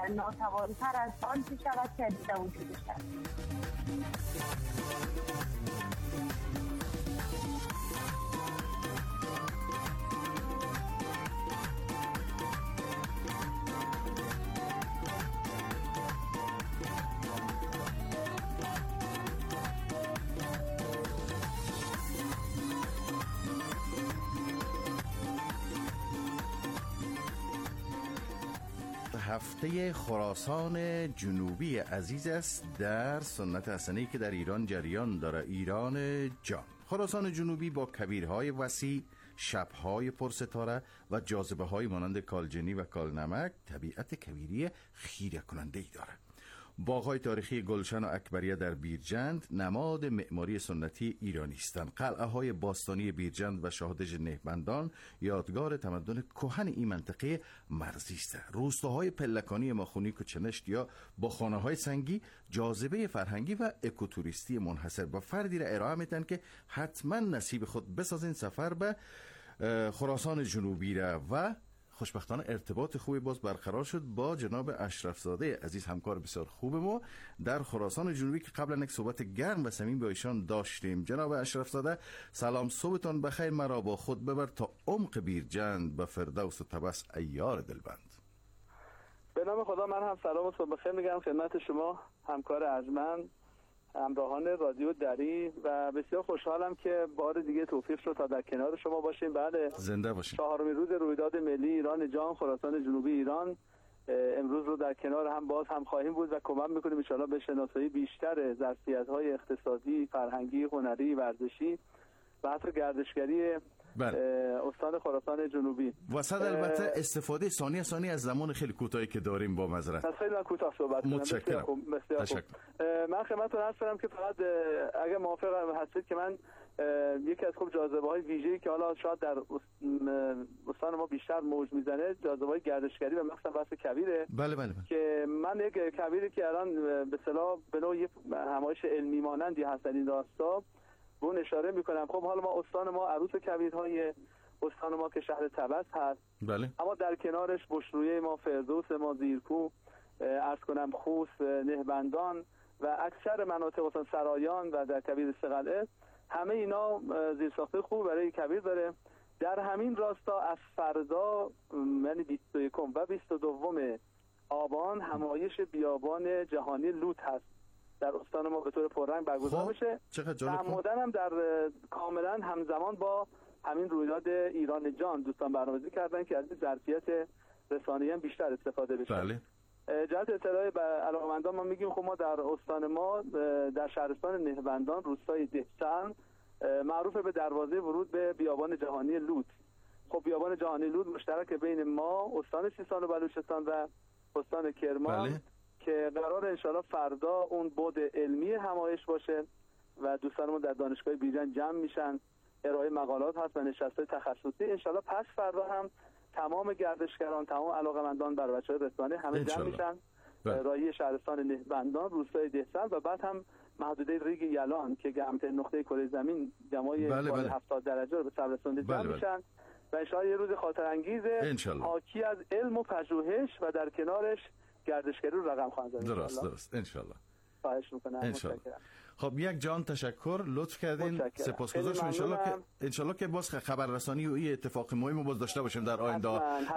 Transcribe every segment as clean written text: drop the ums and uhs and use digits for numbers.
ناتوان‌تر از آنچه شود که دیده وجودش هست. هفته خراسان جنوبی عزیز است در سنت حسنی که در ایران جریان داره. ایران جان، خراسان جنوبی با کویرهای وسیع، شبهای پرستاره و جاذبه‌های مانند کالجنی و کالنمک طبیعت کویری خیره کننده ای داره. باغ‌های تاریخی گلشن و اکبریه در بیرجند نماد معماری سنتی ایرانی هستند. قلعه‌های باستانی بیرجند و شاهدژ نهبندان یادگار تمدن کهن این منطقه مرزی است. روستاهای پلکانی ماخونیک و چنشت یا با خانه‌های سنگی جاذبه فرهنگی و اکوتوریستی منحصر به فردی را ارائه میدن که حتما نصیب خود بسازین سفر به خراسان جنوبی را. و خوشبختانه ارتباط خوبی باز برقرار شد با جناب اشرف زاده عزیز، همکار بسیار خوب ما در خراسان جنوبی که قبلا یک صحبت گرم و صمیمی با ایشان داشتیم. جناب اشرف زاده سلام، صبحتان بخیر. مرا با خود ببر تا عمق بیرجند به فردوس و طبس ایار دلبند. به نام خدا، من هم سلام و صبح بخیر میگم خدمت شما همکار ارجمند، همراهان رادیو دری، و بسیار خوشحالم که بار دیگه توفیق شد تا در کنار شما باشیم. بعد زنده باشیم. چهارمین روز رویداد ملی ایران جان خراسان جنوبی ایران، امروز رو در کنار هم باز هم خواهیم بود و کمک میکنیم ان شاءالله به شناسایی بیشتر ظرفیت‌های اقتصادی، فرهنگی، هنری، ورزشی و حتی گردشگری استان خراسان جنوبی. وسط البته استفاده ثانی از زمان خیلی کوتاهی که داریم با معذرت. خیلی کوتاه صحبت کنم. متشکرم. من خدمتتون عرض کنم که فقط اگه موافق هستید که من یکی از خوب جاذبه‌های ویژه‌ای که حالا شاید در استان ما بیشتر موج میزنه، جاذبه‌های گردشگری و مخصوصا بحث کویره. بله. که من یک کویری که الان به اصطلاح به نوعی همایش علمی مانندی هست در این راستا به اون اشاره میکنم. خب حالا ما استان ما عروس کویرهای استان ما که شهر طبس هست. بله. اما در کنارش بشرویه ما، فردوس ما، زیرکو، عرض کنم خوست، نهبندان و اکثر مناطق مثلا سرایان و در کویر سقلعه، همه اینا زیرساخت خوب برای کویر داره. در همین راستا از فردا یعنی 21 و 22 آبان همایش بیابان جهانی لوت هست در استان ما به طور پررنگ برگزار میشه. تعمدن هم در کاملا همزمان با همین رویداد ایران جان دوستان برنامه‌ریزی کردن که از ظرفیت رسانه‌ای هم بیشتر استفاده بشه. بله. جهت اطلاع به علاقه‌مندان ما میگیم خب ما در استان ما در شهرستان نهبندان روستای دهسن معروف به دروازه ورود به بیابان جهانی لوت. خب بیابان جهانی لوت مشترک بین ما استان سیستان و بلوچستان و استان کرمان. بله. که قرار انشالله فردا اون بعد علمی همایش باشه و دوستانمون در دانشگاه بیرجند جمع میشن، ارائه مقالات هست و نشست‌های تخصصی. انشالله پس فردا هم تمام گردشگران، تمام علاقه‌مندان برای بچه‌های رسانه همه جمع میشن راهی شهرستان نهبندان روستای دهسن و بعد هم محدوده ریگ یلان که گرمترین نقطه کره زمین دمای 70 درجه رو به سر رسونده جمع میشن و انشالله یه روز خاطر انگیز حاکی از علم و پژوهش و در کنارش گردشگری رو رقم خواهند زد. درست انشالله. خواهش میکنم. انشالله. خب یک جان تشکر، لطف کردین، سپاسگزارم. انشالله که باز خبررسانی و این اتفاق مهم باز داشته باشیم در آینده.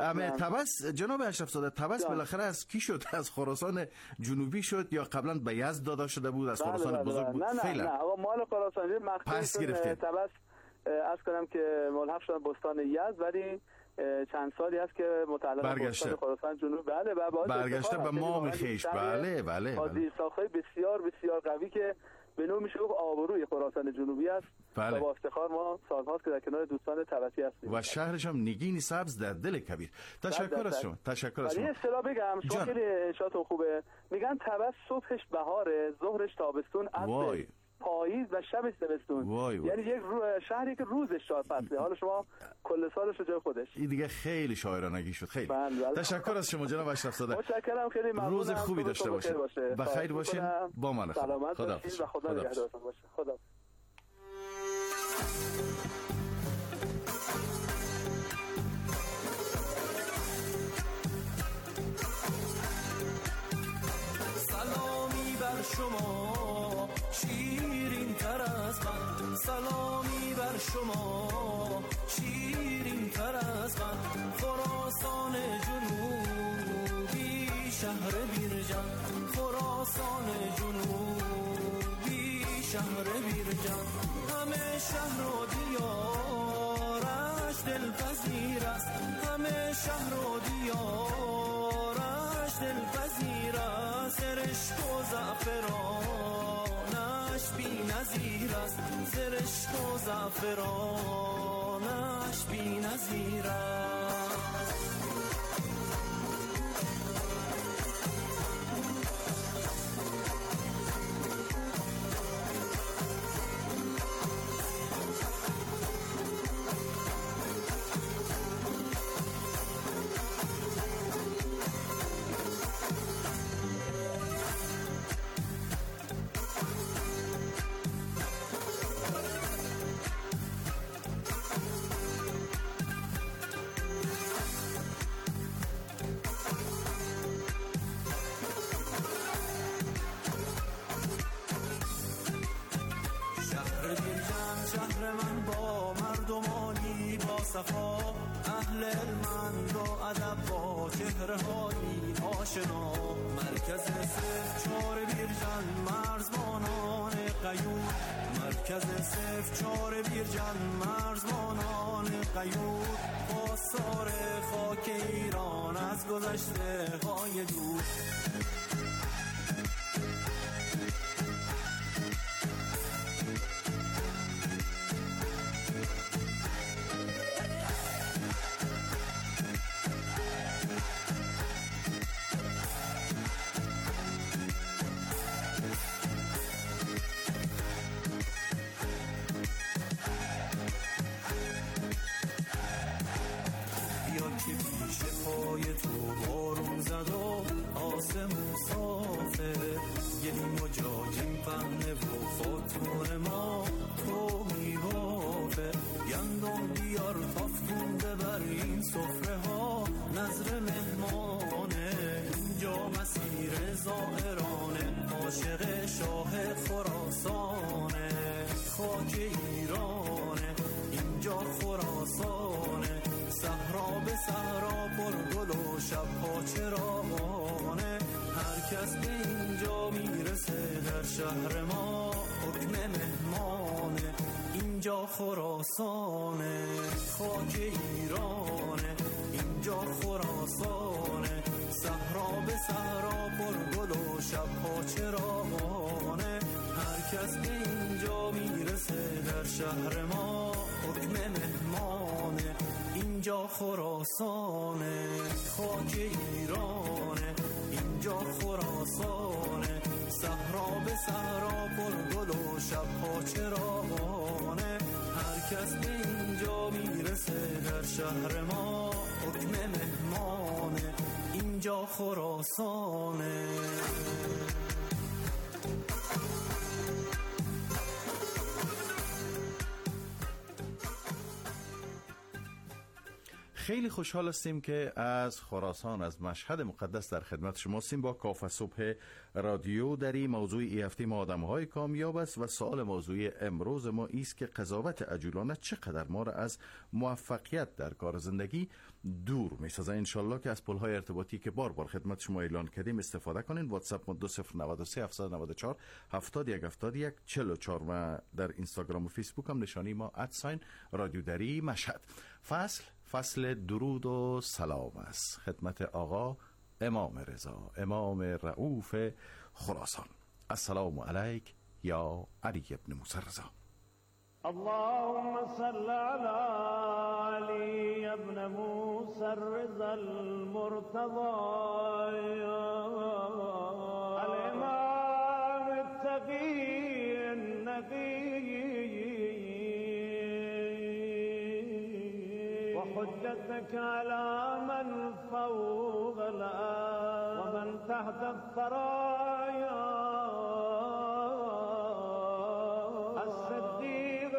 طبس جناب اشرف زاده، طبس بالاخره از کی شد؟ از خراسان جنوبی شد یا قبلا به یزد داده شده بود؟ از خراسان بزرگ بود؟ نه آقا مال خراسان پس گرفته. طبس از کنم که ملحق شد بستان یزد، ولی چند سالی هست که متعلق به استان خراسان جنوب برگشته به مام خیش. بله زیرساخت‌های بسیار بسیار قوی که به نوع میشه گفت آبروی خراسان جنوبی است. و با افتخار ما سالهاست که در کنار دوستان طبسی هستیم و شهرش هم نگین سبز در دل کویر. تشکر از شما. ولی اصطلاح بگم شما خیلی انشاءتون خوبه، میگن طبس صبحش بهاره، ظهرش تابستون، عصرش پاییز و شبش زمستون. یعنی یک شهری که روزش 4 فصله، حالا شما کل سالش رو جای خودش. این دیگه خیلی شاعرانگی شد. خیلی تشکر از شما جناب اشرف زاده. متشکرم، خیلی ممنونم. روز خوبی داشته باشید. بخیر باشین. با من سلامت باشید و خدا نگهدارتون باشه. خدا. شما شیرین تر از من، سلامی بر شما شیرین تر از من. خراسان جنوبی شهر بیرجان، خراسان جنوبی شهر بیرجان. همه شهر و دیارش دلپذیر است، همه شهر و دیارش دلپذیر است. سرشک و زعفرانش بی نظیر است، سرشک و زعفرانش بی نظیر است. شهر من با مردمانی با صفا، اهل المند و ادب با چهره‌هایی آشنا. مرکز 04 بیرجان مرزبانان قیوم، مرکز 04 بیرجان مرزبانان قیوم. پاسدار خاک ایران از گذشته های دور. پای تو بارون زد و آسمون صافه، گلیم و جاجیم پهنه و خاطور ما تو میوافه. گندم بیار تافتون ببر این سفره ها، نظر مهمانه اینجا مسیر زائرانه. عاشق شاه خراسانه، خاک ایرانه اینجا خراسانه. صحرا به صحرا پر گل و شب‌ها چراغانه. هر کس به اینجا میرسه در شهر ما حکم مهمانه. اینجا خراسانه، خاک ایرانه اینجا خراسانه. صحرا به صحرا پر گل و شب‌ها چراغانه. هر کس به اینجا میرسه در شهر ما حکم مهمانه. اینجا خراسانه، خاک ایرانه اینجا خراسانه. صحرا به صحرا پر گل و شب‌ها چراغانه. هر کس به اینجا میرسه در شهر ما حکم مهمانه. اینجا خراسانه. خیلی خوشحال هستیم که از خراسان، از مشهد مقدس در خدمت شما هستیم با کافه صبح رادیو. در این موضوع ای هفته ما آدم‌های کامیاب است و سوال موضوع امروز ما است که قضاوت عجولانه چقدر ما را از موفقیت در کار زندگی دور می‌سازه. انشالله که از پل‌های ارتباطی که بار بار خدمت شما اعلان کردیم استفاده کنین. واتساپ ما 2093 794 7171 44 و در اینستاگرام و فیسبوک هم نشانی ما @رادیو دری مشهد. فصل درود و سلام است خدمت آقا امام رضا، امام رؤوف خراسان. السلام علیک یا علی ابن موسی رضا. اللهم صل على علي ابن موسى الرضا المرتضى الإمام التقي النقي وحجتك على من فوق الأرض ومن تحت الثرايا الصديق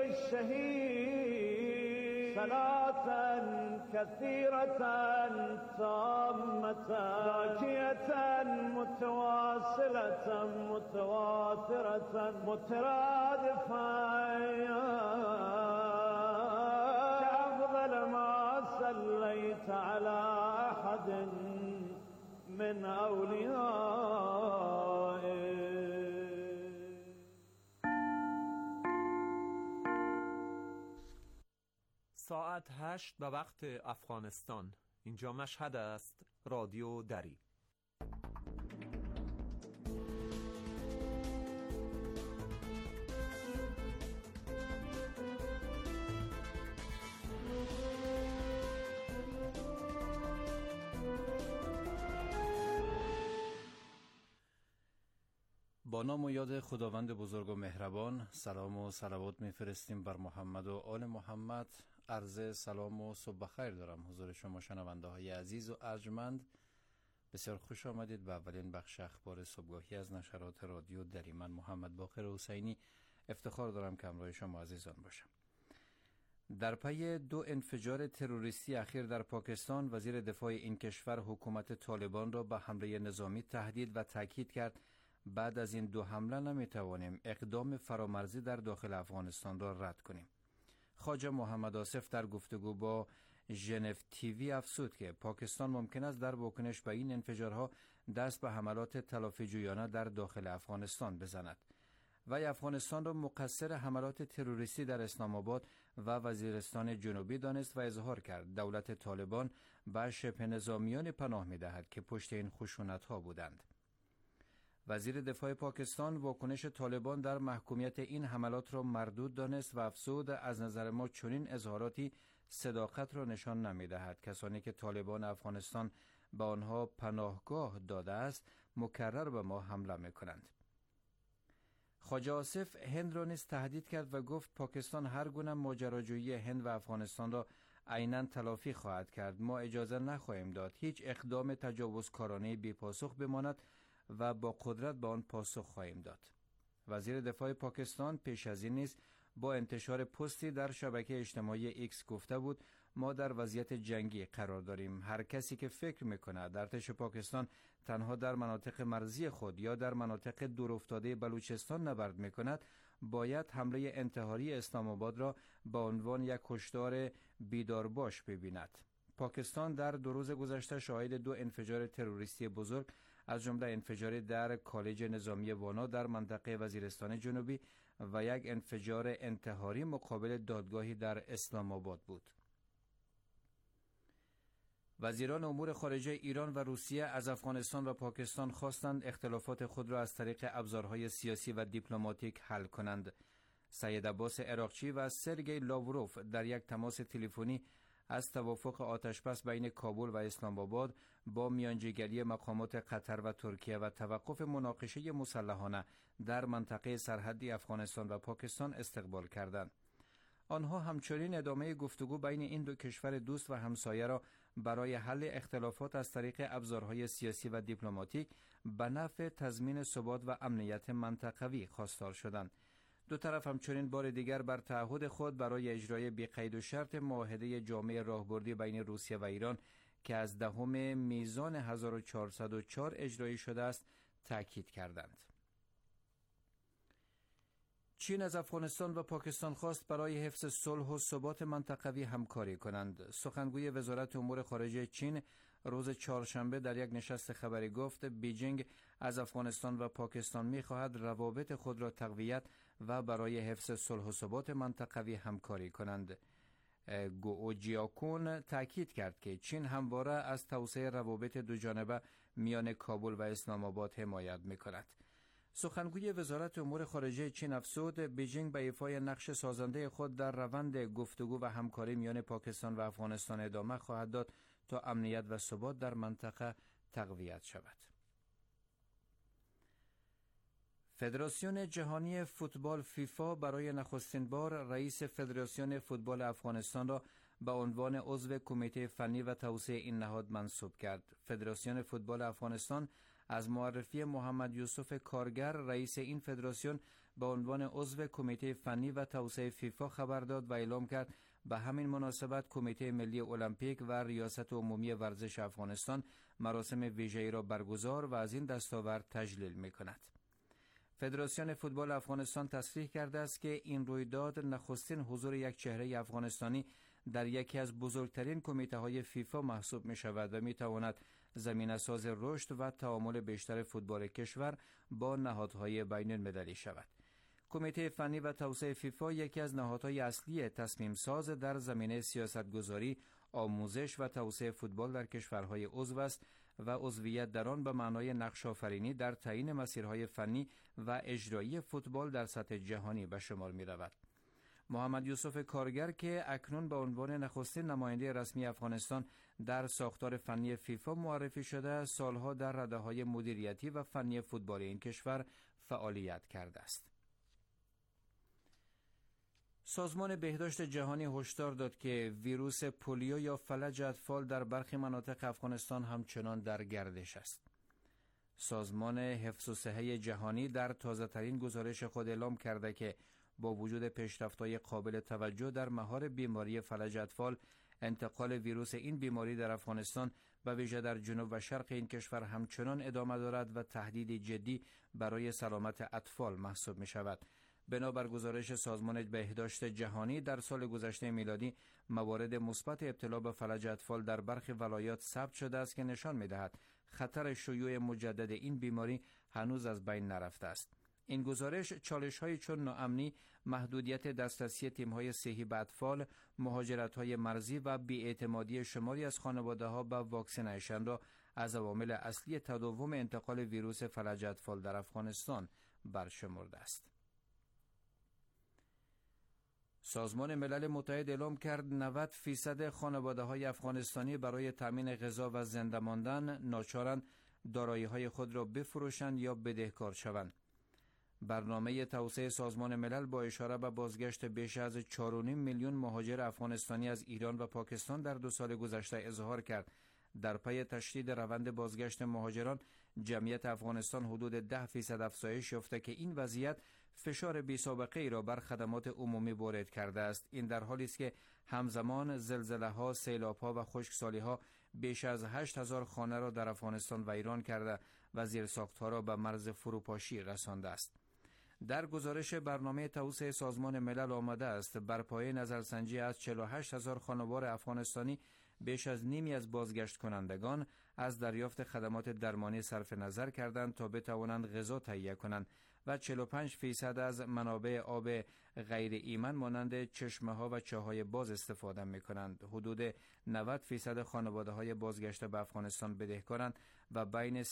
الشهيد صلاة كثيرة تامة زاكية متواصلة متواترة مترادفة كأفضل ما صليت على أحد من أوليائك. ساعت 8 به وقت افغانستان. اینجا مشهد است. رادیو دری. با نام و یاد خداوند بزرگ و مهربان، سلام و صلوات میفرستیم بر محمد و آل محمد. عرض سلام و صبح بخیر دارم حضور شما شنونده های عزیز و ارجمند. بسیار خوش آمدید به اولین بخش اخبار صبحگاهی از نشرات رادیو دری. من محمد باقر حسینی افتخار دارم که همراه شما عزیزان باشم. در پی 2 انفجار تروریستی اخیر در پاکستان، وزیر دفاع این کشور حکومت طالبان را به حمله نظامی تهدید و تاکید کرد بعد از این 2 حمله نمیتوانیم اقدام فرامرزی در داخل افغانستان را رد کنیم. خواجه محمد آصف در گفتگو با ژنو تیوی افزود که پاکستان ممکن است در واکنش به این انفجارها دست به حملات تلافی‌جویانه در داخل افغانستان بزند. وی افغانستان را مقصر حملات تروریستی در اسلام آباد و وزیرستان جنوبی دانست و اظهار کرد دولت طالبان به شبه نظامیان پناه می‌دهد که پشت این خشونت‌ها بودند. وزیر دفاع پاکستان واکنش طالبان در محکومیت این حملات را مردود دانست و افزود از نظر ما چنین اظهاراتی صداقت را نشان نمی‌دهد. کسانی که طالبان افغانستان به آنها پناهگاه داده است مکرر به ما حمله می‌کنند. خواجه آصف هند را نیز تهدید کرد و گفت پاکستان هر گونه ماجراجویی هند و افغانستان را عیناً تلافی خواهد کرد. ما اجازه نخواهیم داد هیچ اقدام تجاوزکارانه بی‌پاسخ بماند و با قدرت به آن پاسخ خواهیم داد. وزیر دفاع پاکستان پیش از این نیز با انتشار پستی در شبکه اجتماعی ایکس گفته بود ما در وضعیت جنگی قرار داریم. هر کسی که فکر میکند ارتش پاکستان تنها در مناطق مرزی خود یا در مناطق دورافتاده بلوچستان نبرد میکند باید حمله انتحاری اسلام آباد را به عنوان یک هشدار بیدارباش ببیند. پاکستان در 2 روز گذشته شاهد 2 انفجار تروریستی بزرگ از جمله انفجار در کالج نظامی وانا در منطقه وزیرستان جنوبی و یک انفجار انتحاری مقابل دادگاهی در اسلام آباد بود. وزیران امور خارجه ایران و روسیه از افغانستان و پاکستان خواستند اختلافات خود را از طریق ابزارهای سیاسی و دیپلماتیک حل کنند. سید عباس عراقچی و سرگئی لاوروف در یک تماس تلفنی از توافق آتشبس بین کابل و اسلام آباد با میانجیگری مقامات قطر و ترکیه و توقف مناقشه مسلحانه در منطقه سرحدی افغانستان و پاکستان استقبال کردند. آنها همچنین ادامه گفتگو بین این 2 کشور دوست و همسایه را برای حل اختلافات از طریق ابزارهای سیاسی و دیپلماتیک به نفع تضمین ثبات و امنیت منطقوی خواستار شدند. 2 طرف همچنین بار دیگر بر تعهد خود برای اجرای بی‌قید و شرط معاهده جامع راهبردی بین روسیه و ایران که از 10 میزان 1404 اجرایی شده است تاکید کردند. چین از افغانستان و پاکستان خواست برای حفظ صلح و ثبات منطقوی همکاری کنند. سخنگوی وزارت امور خارجه چین روز چهارشنبه در یک نشست خبری گفت بیجینگ از افغانستان و پاکستان می‌خواهد روابط خود را تقویت و برای حفظ صلح و ثبات منطقوی همکاری کنند. گو جیاکون تاکید کرد که چین همواره از توسعه روابط دوجانبه میان کابل و اسلام آباد حمایت می‌کند. سخنگوی وزارت امور خارجه چین افزود بیجینگ به ایفای نقش سازنده خود در روند گفتگو و همکاری میان پاکستان و افغانستان ادامه خواهد داد تا امنیت و ثبات در منطقه تقویت شود. فدراسیون جهانی فوتبال فیفا برای نخستین بار رئیس فدراسیون فوتبال افغانستان را به عنوان عضو کمیته فنی و توسعه این نهاد منصوب کرد. فدراسیون فوتبال افغانستان از معرفی محمد یوسف کارگر رئیس این فدراسیون به عنوان عضو کمیته فنی و توسعه فیفا خبر داد و اعلام کرد به همین مناسبت کمیته ملی المپیک و ریاست عمومی ورزش افغانستان مراسم ویژه‌ای را برگزار و از این دستاورد تجلیل می‌کند. فدراسیون فوتبال افغانستان تصریح کرده است که این رویداد نخستین حضور یک چهره افغانستانی در یکی از بزرگترین کمیته‌های فیفا محسوب می‌شود و می‌تواند زمینه‌ساز رشد و تعامل بیشتر فوتبال کشور با نهادهای بین‌المللی شود. کمیته فنی و توسعه فیفا یکی از نهادهای اصلی تصمیم ساز در زمینه سیاستگذاری، آموزش و توسعه فوتبال در کشورهای عضو است و عضویت در آن به معنای نقش آفرینی در تعیین مسیرهای فنی و اجرایی فوتبال در سطح جهانی به شمار می رود. محمد یوسف کارگر که اکنون به عنوان نخستین نماینده رسمی افغانستان در ساختار فنی فیفا معرفی شده، سالها در رده‌های مدیریتی و فنی فوتبال این کشور فعالیت کرده است. سازمان بهداشت جهانی هشدار داد که ویروس پولیو یا فلج اطفال در برخی مناطق افغانستان همچنان در گردش است. سازمان حفظ الصحه جهانی در تازه‌ترین گزارش خود اعلام کرده که با وجود پیشرفت‌های قابل توجه در مهار بیماری فلج اطفال، انتقال ویروس این بیماری در افغانستان و ویژه در جنوب و شرق این کشور همچنان ادامه دارد و تهدیدی جدی برای سلامت اطفال محسوب می شود. بنابر گزارش سازمان بهداشت جهانی در سال گذشته میلادی موارد مثبت ابتلا به فلج اطفال در برخی ولایات ثبت شده است که نشان می‌دهد خطر شیوع مجدد این بیماری هنوز از بین نرفته است. این گزارش چالش‌های چون ناامنی، محدودیت دسترسی تیم‌های صحی به اطفال، مهاجرت‌های مرزی و بی‌اعتمادی شماری از خانواده‌ها به واکسینیشن را از عوامل اصلی تداوم انتقال ویروس فلج اطفال در افغانستان برشمرده است. سازمان ملل متحد اعلام کرد 90% خانواده‌های افغانستانی برای تامین غذا و زنده ماندن ناچارند دارایی‌های خود را بفروشند یا بدهکار شوند. برنامه توسعه سازمان ملل با اشاره به بازگشت بیش از 4.5 میلیون مهاجر افغانستانی از ایران و پاکستان در 2 سال گذشته اظهار کرد در پی تشدید روند بازگشت مهاجران جمعیت افغانستان حدود 10% افزایش یافته که این وضعیت فشار بی‌سابقه ای را بر خدمات عمومی وارد کرده است. این در حالی است که همزمان زلزله‌ها، سیلاب‌ها و خشکسالی‌ها بیش از 8000 خانه را در افغانستان ویران کرده و زیرساخت‌ها را به مرز فروپاشی رسانده است. در گزارش برنامه توسعه سازمان ملل آمده است بر پایه نظرسنجی از 48000 خانوار افغانستانی بیش از نیمی از بازگشت کنندگان از دریافت خدمات درمانی صرف نظر کردند تا بتوانند غذا تهیه کنند و 45% از منابع آب غیر ایمن مانند چشمه‌ها و چاه‌های باز استفاده می‌کنند. حدود 90% خانواده‌های بازگشته به افغانستان بدهکارند و بین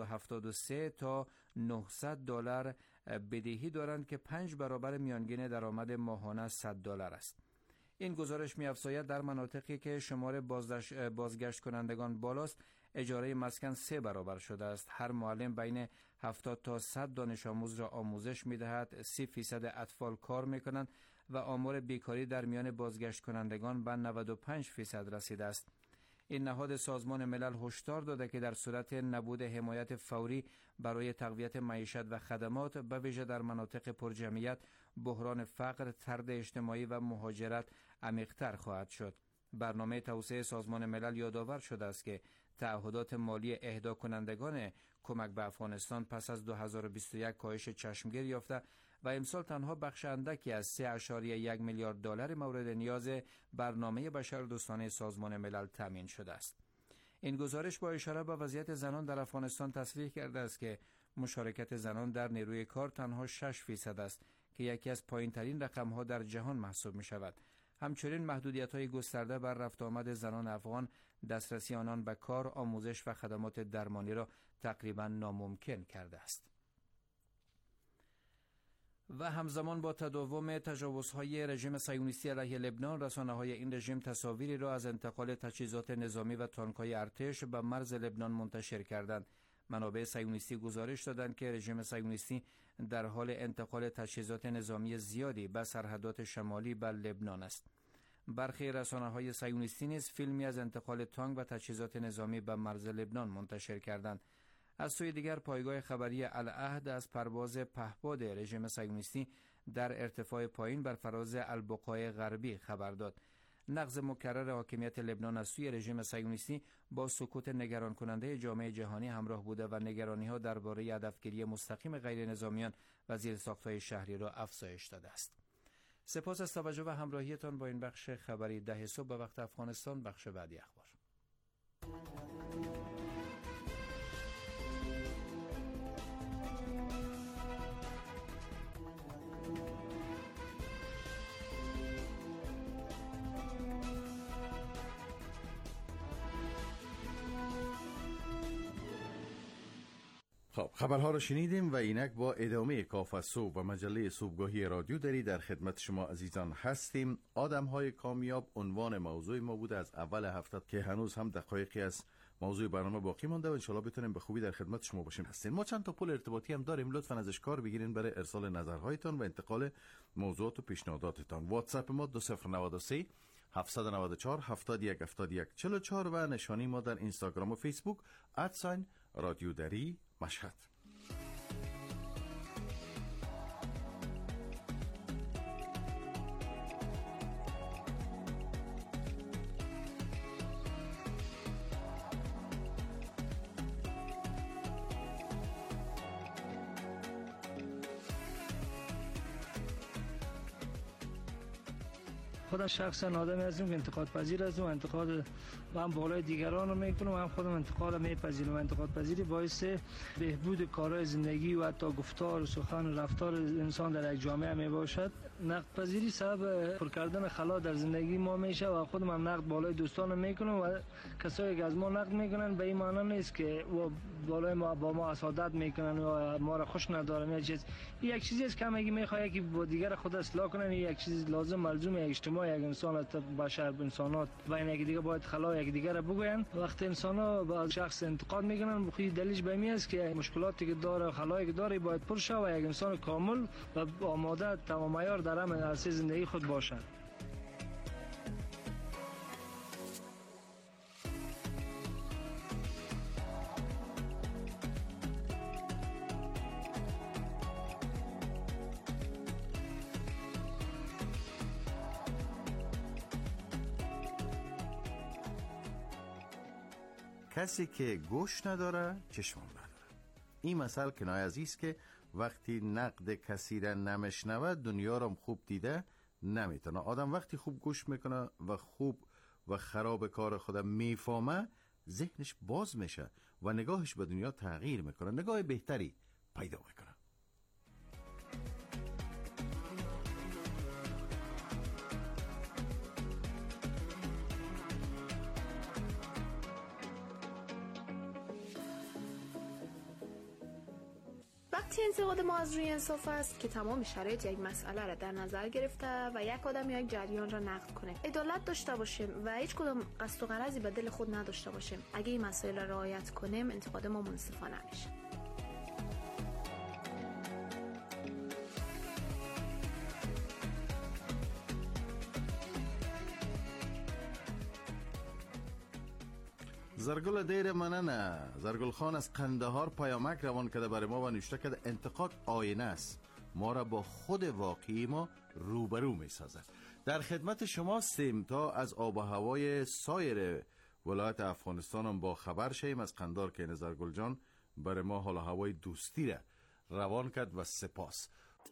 373 تا 900 دلار بدهی دارند که 5 برابر میانگین درآمد ماهانه $100 است. این گزارش می‌افزاید در مناطقی که شمار بازگشت کنندگان بالاست، اجاره مسکن 3 برابر شده است. هر معلم بین 70 تا 100 دانش آموز را آموزش می‌دهد، 30% اطفال کار می‌کنند و آمار بیکاری در میان بازگشت کنندگان به 95% رسیده است. این نهاد سازمان ملل هشدار داده که در صورت نبود حمایت فوری برای تقویت معیشت و خدمات به ویژه در مناطق پرجمعیت، بحران فقر، طرد اجتماعی و مهاجرت عمیق‌تر خواهد شد. برنامه توسعه سازمان ملل یادآور شده است که تعهدات مالی اهدا کنندگان کمک به افغانستان پس از 2021 کاهش چشمگیر یافته و امسال تنها بخش اندکی از 3.1 میلیارد دلار مورد نیاز برنامه بشردوستانه سازمان ملل تامین شده است. این گزارش با اشاره به وضعیت زنان در افغانستان تصریح کرده است که مشارکت زنان در نیروی کار تنها 6% است که یکی از پایین‌ترین رقم‌ها در جهان محسوب می‌شود. همچنین محدودیت‌های گسترده بر رفت آمد زنان افغان دسترسی آنان به کار، آموزش و خدمات درمانی را تقریباً ناممکن کرده است. و همزمان با تداوم تجاوزهای رژیم صهیونیستی علیه لبنان، رسانه‌های این رژیم تصاویری را از انتقال تجهیزات نظامی و تانک‌های ارتش به مرز لبنان منتشر کردند. منابع صهیونیستی گزارش دادند که رژیم صهیونیستی در حال انتقال تجهیزات نظامی زیادی به سرحدات شمالی به لبنان است. برخی رسانه‌های صهیونیستی نیز فیلمی از انتقال تانک و تجهیزات نظامی به مرز لبنان منتشر کردند. از سوی دیگر پایگاه خبری العهد از پرواز پهپاد رژیم صهیونیستی در ارتفاع پایین بر فراز البقاع غربی خبر داد. نقض مکرر حاکمیت لبنان از سوی رژیم صهیونیستی با سکوت نگران کننده جامعه جهانی همراه بوده و نگرانی‌ها درباره هدفگیری مستقیم غیر نظامیان و زیرساخت‌های شهری را افزایش داده است. سپاس از توجه و همراهیتان با این بخش خبری 10 صبح به وقت افغانستان. بخش بعدی اخبار. خب خبرها رو شنیدیم و اینک با ادامه کاف صبح و مجله صبحگاهی رادیو دری در خدمت شما عزیزان هستیم. آدم‌های کامیاب عنوان موضوع ما بوده از اول هفته که هنوز هم دقایقی از موضوع برنامه باقی مونده و انشالله بتونیم به خوبی در خدمت شما باشیم. هستین ما چند تا پل ارتباطی هم داریم، لطفاً ازش کار بگیرین برای ارسال نظرهایتان و انتقال موضوعات و پیشنهاداتتان. واتساپ ما 2093 794 71 71 44 و نشانی ما در اینستاگرام و فیسبوک @رادیو دری مشهد. خودم شخصا آدمی هستم که انتقاد پذیر هستم و انتقاد و هم بالای دیگران رو میکنم و هم خودم انتقاد میپذیرم و انتقاد پذیری باعث بهبود کارهای زندگی و حتی گفتار و سخن و رفتار انسان در یک جامعه می باشد. نقد پذیری سبب پر کردن خلا در زندگی ما میشه و خودم هم نقد بالای دوستان میکنم و کسایی که از ما نقد میکنن به این معنی نیست که و بالای ما با ما حسادت میکنن و ما را خوش ندارن یا چیز. یک چیزی است که همگی میخواد که با دیگر خود اصلاح کنن، یک چیز لازم ملزوم یک اجتماع یک انسان است بشر انسانات و این دیگه باید خلا یک دیگر را بگوین. وقتی انسانا با شخص انتقاد میکنن بخوی دلیلش به این است که مشکلاتی که داره خلایی که داره باید پر شه و یک انسان کامل و آماده تمام عیار در همه عرصه زندگی خود باشد. کسی که گوش نداره چشم نداره. این مثل کنایه از است که وقتی نقد کسی را نمیشنوه دنیا را خوب دیده نمیتونه. آدم وقتی خوب گوش میکنه و خوب و خراب کار خودم میفهمه ذهنش باز میشه و نگاهش به دنیا تغییر میکنه، نگاه بهتری پیدا میکنه. وقتی انتقاد ما از روی انصاف است که تمام شرایط یک مسئله را در نظر گرفته و یک آدم یک جریان را نقد کنه، عدالت داشته باشیم و هیچ کدام قصد و غرضی به دل خود نداشته باشیم. اگه این مسائل را رعایت کنیم انتقاد ما منصفانه میشه. زرگل دیر مننه. زرگل خان از قندهار پیامک روان کرده برای ما و نوشته کرده انتقاد آینه است، ما را با خود واقعی ما روبرو می سازد. در خدمت شما هستیم تا از آب و هوای سایر ولایت افغانستان هم با خبر شیم. از قندهار که زرگل جان برای ما حال هوای دوستی را روان کرد و سپاس.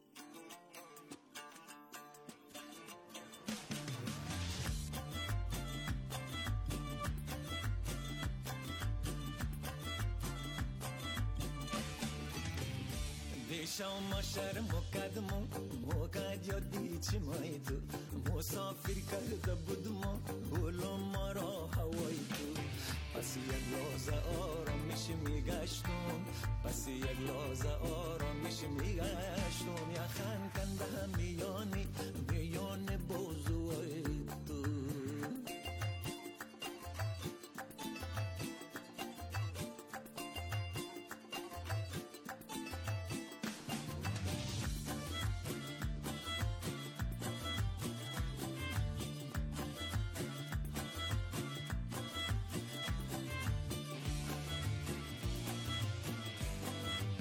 شام شرم مقدم موقع یادی چی مای تو مسافر کرده بودم بولم ما را هوای تو پس یک لحظه آرامش میگشتم پس یک لحظه آرامش میگشتم یا خان کنده میان بوزوی تو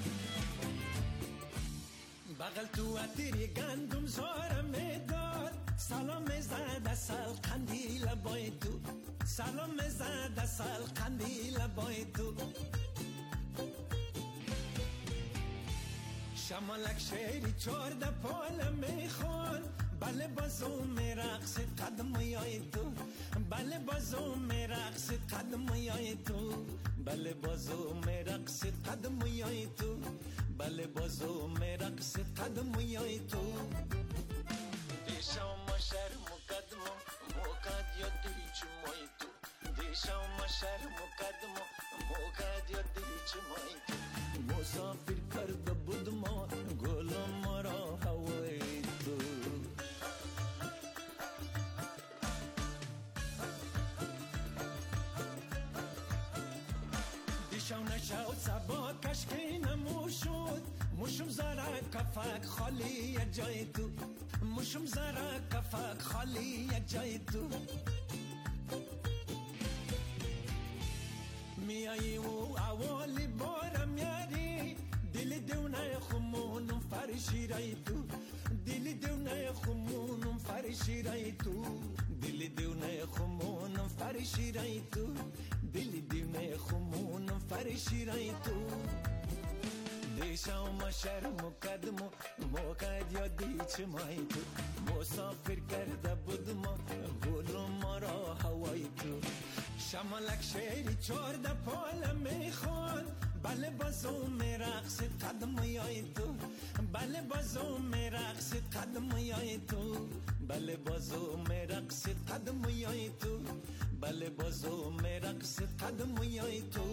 بغل تو عطری گندم زارم میداد سلام زد اصل قندیل بای تو سلام زد اصل قندیل بای تو شمالک شیری 14 پال میخوان بله بازو میرقص قدم یای تو بله بازو میرقص قدم یای تو بله بازو میرقص قدم یای تو بله بازو میرقص قدم یای تو دیشا ما شهر مقدم موقع یادی چمای تو دیشا ما شهر مقدم موقع یادی چمای تو مسافر کرده بود ما گل ما را هوای تو دیشو نشود سبا کشکی نموشود مشم زره کفک خالی یک جای تو مشم زره کفک خالی یک جای تو میایی و اولی بارم یاری دل دونه خمونم فرشی رای تو دل دونه خمونم فرشی رای تو دل دونه خمونم فرشی رای تو دل دونه خمونم فرشی رای تو دیشا ما شهر مقدم موقع یادی چمای تو مسافر کرده بود ما گل ما را هوای تو شمالک شیری 14 پال میخوان بله بازو میرقص قدم یای تو بله بازو میرقص قدم یای تو بله بازو میرقص قدم یای تو بله بازو میرقص قدم یای تو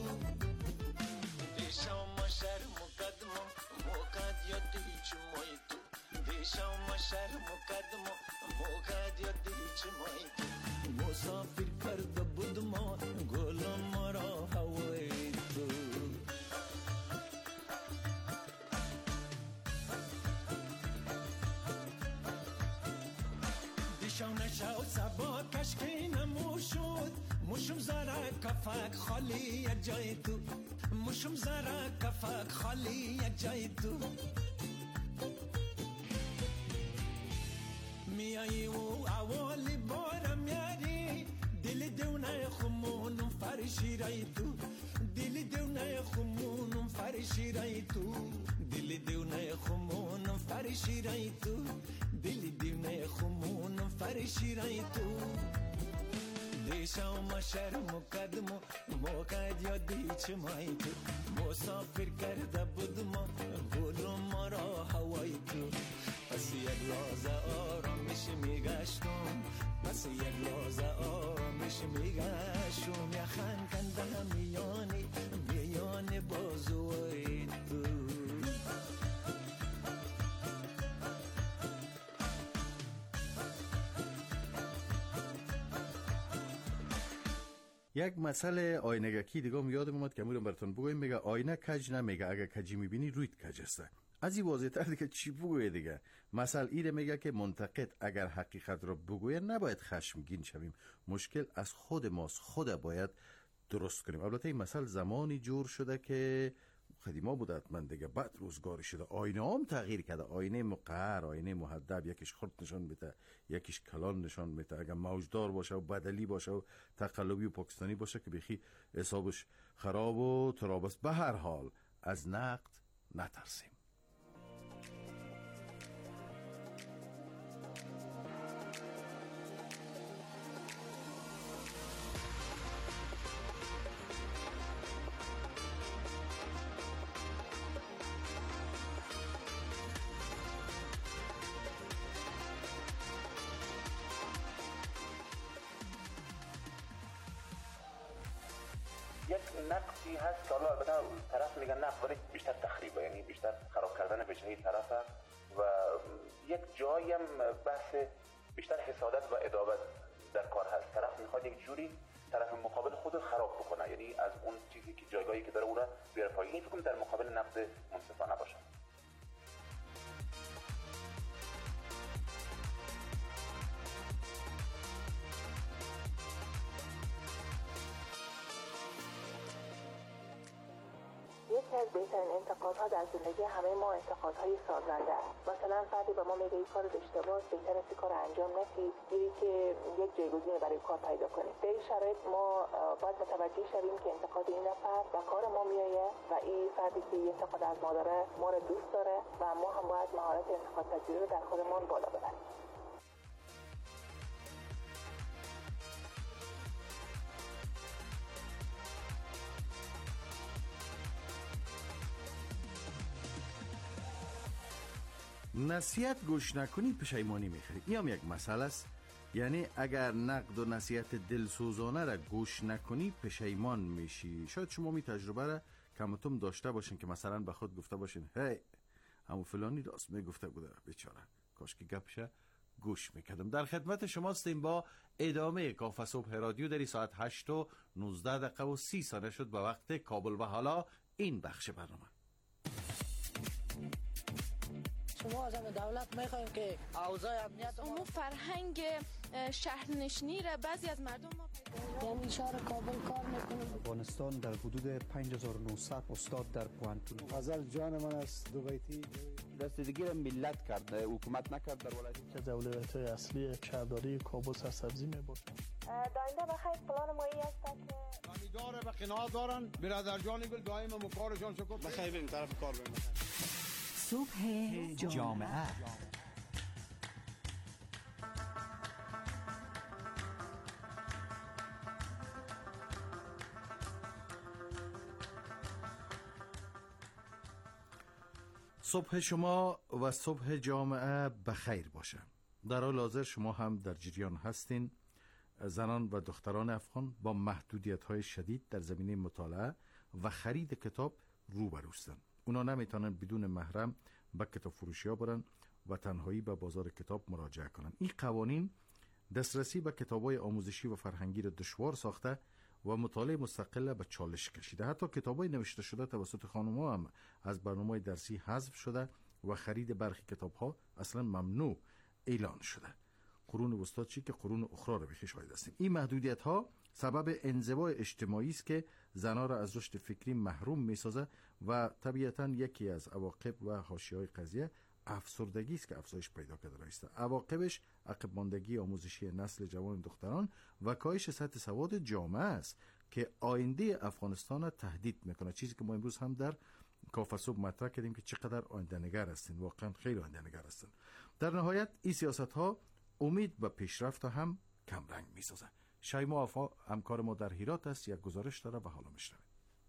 دیشا ما شهر مقدم موقع یادی چمای تو دیشا ما شهر مقدم موقع یادی چمای تو مسافر کرده بود ما گل ما را هوای تو دیشو نشود سبا کشکی نموشود مشم زره کفک خالی یک جای تو مشم زره کفک خالی یک جای تو میایی و اولی بارم یاری دل دونه خمونم فرشی رای تو دل دونه خمونم فرشی رای تو دل دونه خمونم فرشی رای تو دل دونه خمونم فرشی رای تو دیشا ما شهر مقدم موقع یادی چمای تو مسافر کرده بود ما گل ما را هوای تو پس یک لحظه آرامش میگشتم پس یک لحظه آرامش میگشتم یخن کنده میان بازوی تو یک مسئله آینگکی دیگه یادم اومد که میرم براتون بگویم. میگه آینه کج نمیگه، اگه کجی میبینی رویت کج است. از این واضح تر دیگه چی بگویه دیگه. مثل ایره میگه که منتقد اگر حقیقت را بگویه نباید خشمگین شویم، مشکل از خود ماست، خود باید درست کنیم. البته این مثل زمانی جور شده که قدیما بود حتما دیگه، بعد روزگاری شده آینه هم تغییر کرده. آینه مقعر، آینه محدب، یکیش خرد نشان میده، یکیش کلان نشان میده. اگر موجدار باشه و بدلی باشه و تقلبی و پاکستانی باشه که بخی حسابش خراب و تراب است. به هر حال از نقد نترسیم. یک نقصی هست که حالا البته طرف میگن نقص ولی بیشتر تخریبه، یعنی بیشتر خراب کردن پیشه‌ای طرفه و یک جایی هم بحث بیشتر حسادت و عداوت در کار هست. طرف میخواد یک جوری طرف مقابل خود خراب بکنه، یعنی از اون چیزی که جایگاهی که داره اون رو بیاره پایین. این فکر در مقابل نقد منصفانه باشه. یکی از بهترین انتقادها در زندگی همه ما انتقادهای سازنده است. مثلا فردی به ما میگه این کار اشتباهه، بهتر است کار انجام ندی، میری که یک جایگزین برای کار پیدا کنی. در این شرایط ما باید متوجه شویم که انتقاد این نفر و کار ما میآید و این فردی که انتقاد از ما داره ما رو دوست داره و ما هم باید مهارت انتقاد پذیری رو در خودمان بالا ببریم. نصیحت گوش نکنی پشیمانی میخوری. این هم یک مسئله است. یعنی اگر نقد و نصیحت دلسوزانه را گوش نکنی پشیمان میشی. شاید شما می تجربه را کمتم داشته باشین که مثلا به خود گفته باشین هی همون فلانی راست میگفته بوده، بیچاره کاش که گپشه گوش میکردم. در خدمت شما هستیم با ادامه کافه صبح رادیو. در ساعت 8:19:30 شد به وقت کابل و حالا این بخش برنامه. شما از دولت میخوایم که اوضاع امنیت ما فرهنگ شهرنشینی را بعضی از مردم ما یعنی شهر کابل کار میکنه. افغانستان در حدود 5900 استاد در پوانتون. غزل جان من است دو بیتی رسیدگی را ملت کرد، حکومت نکرد. در ولایت که اولویت‌های اصلی شهرداری کابل سرسبزی میباشد. داینده بخیر پلان ما این است که خریدار به قناعت دارن برادر جان گل دائم مکارشان شکر بخیر بریم طرف کار بریم. صبح جامعه. صبح شما و صبح جامعه بخیر باشه. در حال حاضر شما هم در جریان هستین. زنان و دختران افغان با محدودیت‌های شدید در زمینه مطالعه و خرید کتاب روبروستن. اونا نمیتونن بدون محرم به کتاب فروشی ها برن و تنهایی به بازار کتاب مراجعه کنن. این قوانین دسترسی به کتاب‌های آموزشی و فرهنگی را دشوار ساخته و مطالعه مستقل به چالش کشیده. حتی کتاب‌های نوشته شده توسط خانم‌ها هم از برنامه‌های درسی حذف شده و خرید برخی کتاب‌ها اصلا ممنوع اعلان شده. قرون وسطا چی که قرون اخرى رو بخی شاهد هستیم. این محدودیت‌ها سبب انزوای اجتماعی است که زنها را از رشد فکری محروم می‌سازه و طبیعتاً یکی از عواقب و حاشیه‌های قضیه افسردگی است که افزایش پیدا کرده است. عواقبش عقب ماندگی آموزشی نسل جوان دختران و کاهش سطح سواد جامعه است که آینده افغانستان را تهدید میکنه. چیزی که ما امروز هم در کافه صبح مطرح کردیم که چقدر آینده نگر هستین. واقعا خیلی آینده نگر هستین. در نهایت این سیاست‌ها امید و پیشرفت هم کم رنگ می‌سازه. شایما آفا همکار ما در هرات است، یک گزارش داره و حالا میشنوید.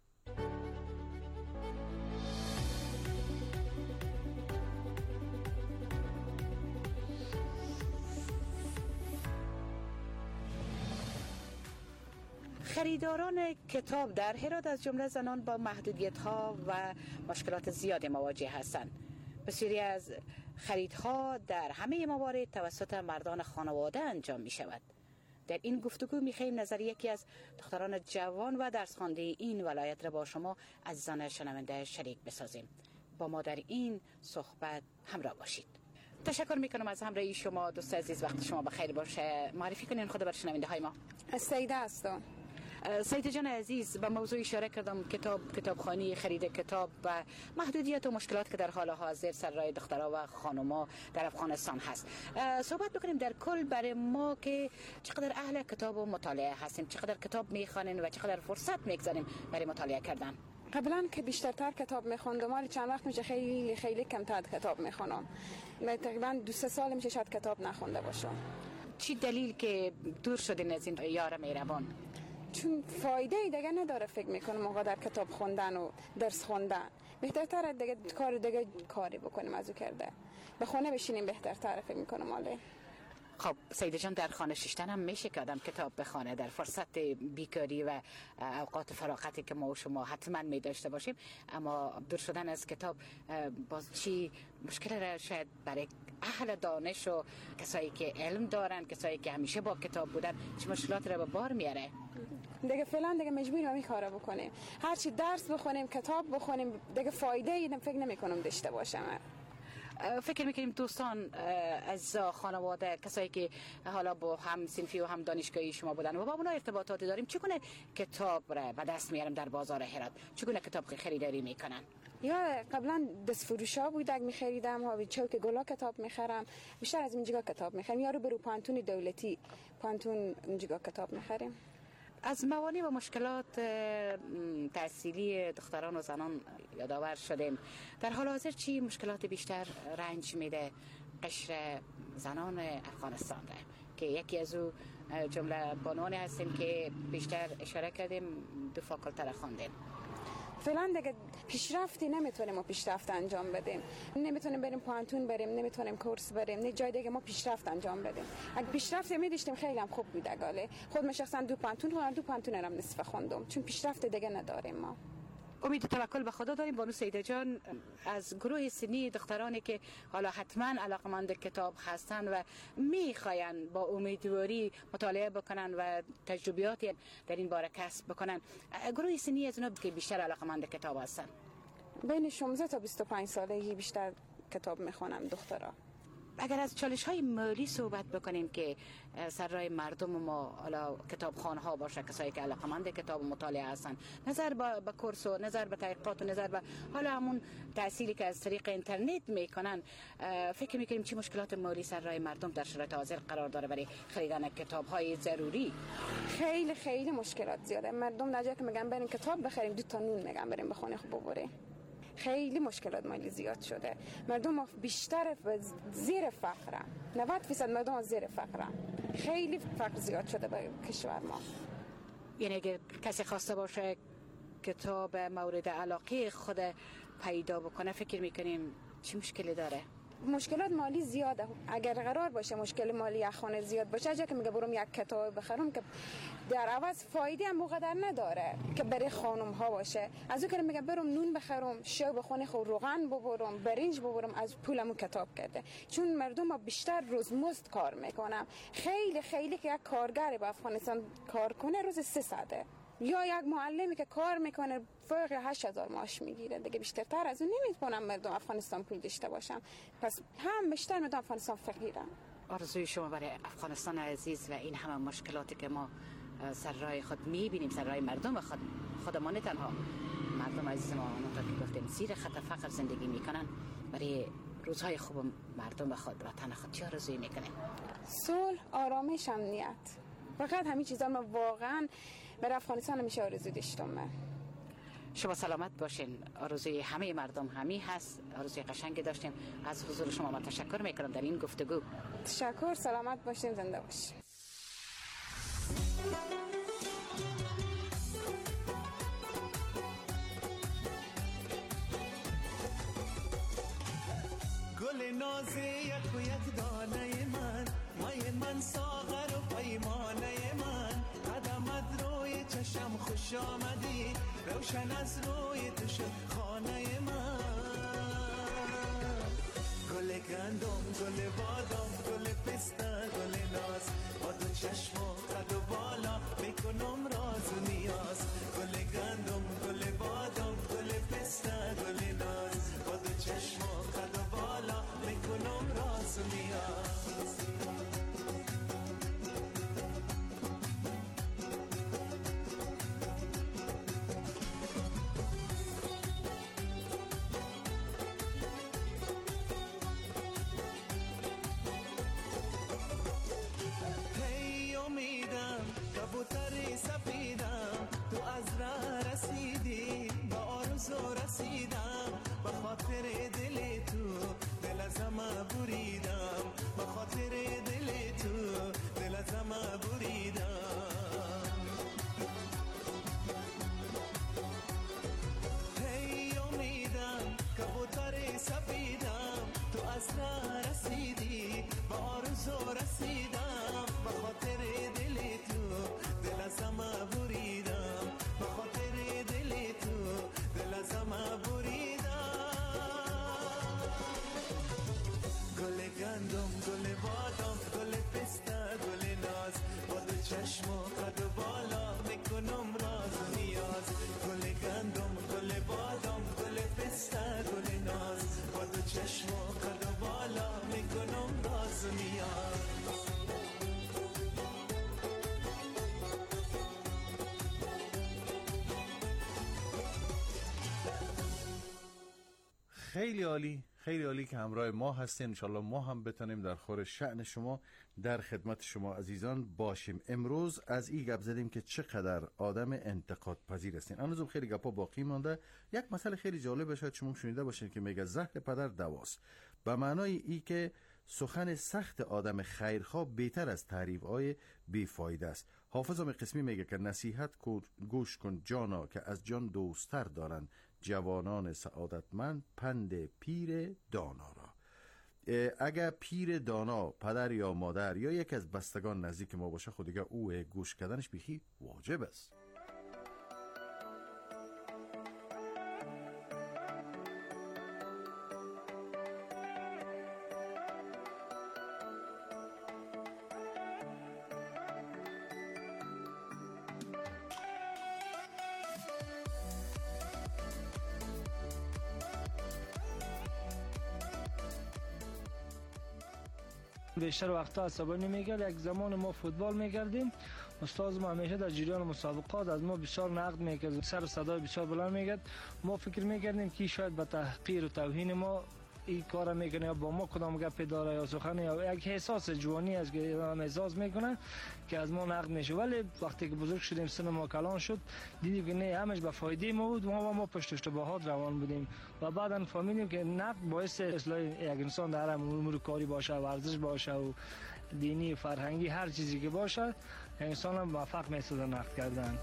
خریداران کتاب در هرات از جمله زنان با محدودیت‌ها و مشکلات زیادی مواجه هستند. بسیاری از خریدها در همه موارد توسط مردان خانواده انجام می شود. در این گفتگو می خواهیم نظر یکی از دختران جوان و درس خوانده این ولایت را با شما عزیزان شنونده شریک بسازیم. با ما در این صحبت همراه باشید. تشکر میکنم از همراهی شما. دوست عزیز وقت شما بخیر باشه. معرفی کنین خود بر شنونده های ما. سیده هستم. سیده جان عزیز، به موضوع اشاره کردم کتابخوانی، خرید کتاب و محدودیت و مشکلات که در حال حاضر سر راه دخترها و خانم‌ها در افغانستان هست. صحبت بکنیم در کل برای ما که چقدر اهل کتاب و مطالعه هستیم، چقدر کتاب میخوانیم و چقدر فرصت میگذاریم برای مطالعه کردن. قبلا که بیشتر کتاب میخوندم، ولی چند وقت میشه خیلی کمتر کتاب میخونم. تقریبا 2-3 سال میشه شاید کتاب نخونده باشم. چی دلیل که دور شدین از این یار مهربان؟ چون فایده دیگه نداره فکر میکنم موقع در کتاب خوندن و درس خوندن. بهترتره دیگه کاری بکنیم از او کرده. به خونه بشینیم بهترتره فکر میکنم. حالا خب سیده جان، در خانه ششتن هم میشه که آدم کتاب بخونه در فرصت بیکاری و اوقات فراغتی که ما و شما حتما می داشته باشیم، اما دور شدن از کتاب باز چی مشکل را شاید برای اهل دانش و کسایی که علم دارن، کسایی که همیشه با کتاب بودن، چه مشکلات را به بار میاره؟ دیگه فعلا دیگه مجبوریم همین کارا بکنیم. هرچی درس بخونیم، کتاب بخونیم، دیگه فایده ای فکر نمی‌کنم داشته باشه. فکر میکنیم دوستان از خانواده کسایی که حالا با هم صنفی و هم دانشگاهی شما بودن و با اونا ارتباطاتی داریم، چگونه کتاب را به دست میارم در بازار هرات؟ چگونه کتاب خریداری میکنن؟ یا قبلا دست فروشا بودک میخریدم ها، چوک گلا کتاب میخرم، بیشتر از اینجا کتاب میخرم، یا رو برو پانتون دولتی پانتون اینجا کتاب میخریم. از موانع و مشکلات تحصیلی دختران و زنان یادآور شدیم. در حال حاضر چی مشکلات بیشتر رنج میده قشر زنان افغانستان را که یکی از او جمله بانوانی هستیم که بیشتر اشاره کردیم دو فاکولته را خواندیم؟ فعلا دیگه پیشرفتی نمیتونیم ما پیشرفت انجام بدیم، نمیتونیم بریم پانتون بریم، نمیتونیم کورس بریم، نه جای دیگه ما پیشرفت انجام بدیم. اگه پیشرفت می‌داشتیم خیلی هم خوب بود. اگه خود من شخصا دو پانتون هم نصف خوندم، چون پیشرفت دیگه نداریم ما. امید و توکل به خدا داریم. بانو سیده جان، از گروه سنی دخترانی که حالا حتما علاقمند کتاب هستند و میخواین با امیدواری مطالعه بکنن و تجربیاتی در این باره کسب بکنن، گروه سنی از اونا که بیشتر علاقمند کتاب هستن؟ بین 16 تا 25 سالگی بیشتر کتاب میخونن دخترها. اگر از چالش های مالی صحبت بکنیم که سر راه مردم ما، حالا کتابخانه ها باشه، کسایی که علاقمند کتاب و مطالعه هستن، نظر به کورس و نظر به تحقیقات و نظر به حالا همون تحصیلی که از طریق اینترنت میکنن، فکر میکنیم چه مشکلات مالی سر راه مردم در شرایط حاضر قرار داره برای خریدن کتاب های ضروری؟ خیلی مشکلات زیاده. مردم نجا که میگن بریم کتاب بخریم 2 تا نون میگن بریم بخونه خوب ببریم. خیلی مشکلات مالی زیاد شده. مردم بیشتر زیر فقرن، 90% مردم زیر فقرن. خیلی فقر زیاد شده به کشور ما. یعنی اگر کسی خواسته باشه کتاب مورد علاقه خود پیدا بکنه، فکر میکنیم چی مشکلی داره؟ مشکلات مالی زیاده. اگر قرار باشه مشکل مالی خانه زیاد باشه، اگه که میگه برم یک کتاب بخرم که در عوض فایده هم مقدر نداره که برای خانم ها باشه، از اون که میگه برم نون بخرم، شو بخونه، خود روغن ببرم، برنج ببرم، از پولمو کتاب کرده. چون مردم ها بیشتر روزمزد کار میکنم. خیلی که یک کارگر با افغانستان کار کنه روز 300 یا یک معلمی که کار میکنه فوق 8000 معاش میگیره. دیگه بیشتر از اون نمیتونم مردم افغانستان پول داشته باشم. پس هم بیشتر مردم افغانستان فقیرن. آرزوی شما برای افغانستان عزیز و این همه مشکلاتی که ما سر راه خود میبینیم، سر راه مردم خودمان، نه تنها مردم عزیز ما اونطور که گفتیم زیر خط فقر زندگی میکنن، برای روزهای خوب مردم خود، وطن خود چه آرزویی میکنیم؟ صلح، آرامش، امنیت. فقط همین چیزا ما واقعا برای افغانستان همیشه آرزو داشتم. شما سلامت باشین. آرزوی همه مردم همی هست. آرزوی قشنگی داشتیم. از حضور شما من تشکر میکنم در این گفتگو. تشکر. سلامت باشین. زنده باشین. گل نازی یک و یک دانه من، مای من ساغر و پیمانه من، قدمت روی چشم خوش آمدی، روشن از روی تو شد خانه من. گل گندم، گل بادام، گل پسته، گل ناز، با دو چشم و قد و بالا میکنم راز و نیاز. گل گندم، گل بادام، گل پسته، گل ناز، با دو چشم و قد و بالا میکنم راز و نیاز. کبوتر سفیدم، تو از راه رسیدی، با آرزو رسیدم، به خاطر دل تو دل ازم بریدم، به خاطر دل تو دل ازم بریدم. هی امیدم کبوتر سفیدم، تو از راه رسیدی، با آرزو رسیدم، به خاطر دل تو دل ازم بریدم، به خاطر دل تو دل ازم بریدم. گل گندم، گل بادام، گل پسته، گل ناز، با دو چشم و قد و بالا میکنم راز و نیاز. گل گندم، گل بادام، گل پسته، گل ناز، با دو چشم و قد و خیلی عالی، خیلی عالی که همراه ما هستین. انشالله ما هم بتونیم در خور شأن شما در خدمت شما عزیزان باشیم. امروز از این گپ زدیم که چقدر آدم انتقاد پذیر هستین. هنوزم خیلی گپا باقی مانده. یک مسئله خیلی جالب شاید شما شنیده باشین که میگه زهر پدر دواست، به معنای ای که سخن سخت آدم خیرخواه بهتر از تعریف‌های بیفایده است. حافظ قسمی میگه که نصیحت گوش کن جانا که از جان دوستر دارن جوانان سعادتمند پند پیر دانا را. اگر پیر دانا پدر یا مادر یا یک از بستگان نزدیک ما باشه، خود دیگه او گوش کردنش بیخی واجب است. بیشتر وقتا عصبانی میگرد. یک زمان ما فوتبال میکردیم، استاد ما همیشه در جریان مسابقات از ما بسیار نقد میکرد، سر و صدای بسیار بلند میکرد. ما فکر میکردیم که شاید به تحقیر و توهین ما این کار میکنه یا با ما کدام گپ داره یا سخن یا یک احساس جوانی است که آدم احساس میکنه که از ما نقد میشه. ولی وقتی که بزرگ شدیم، سن ما کلان شد، دیدیم که نه، همش به فایده ما بود. ما پشت اشتباهات روان بودیم و بعداً فهمیدیم که نقد باعث اصلاح یک انسان در امور کاری باشه، ورزش باشه و دینی، فرهنگی، هر چیزی که باشه، انسان هم موفق میشه در نقد کردن.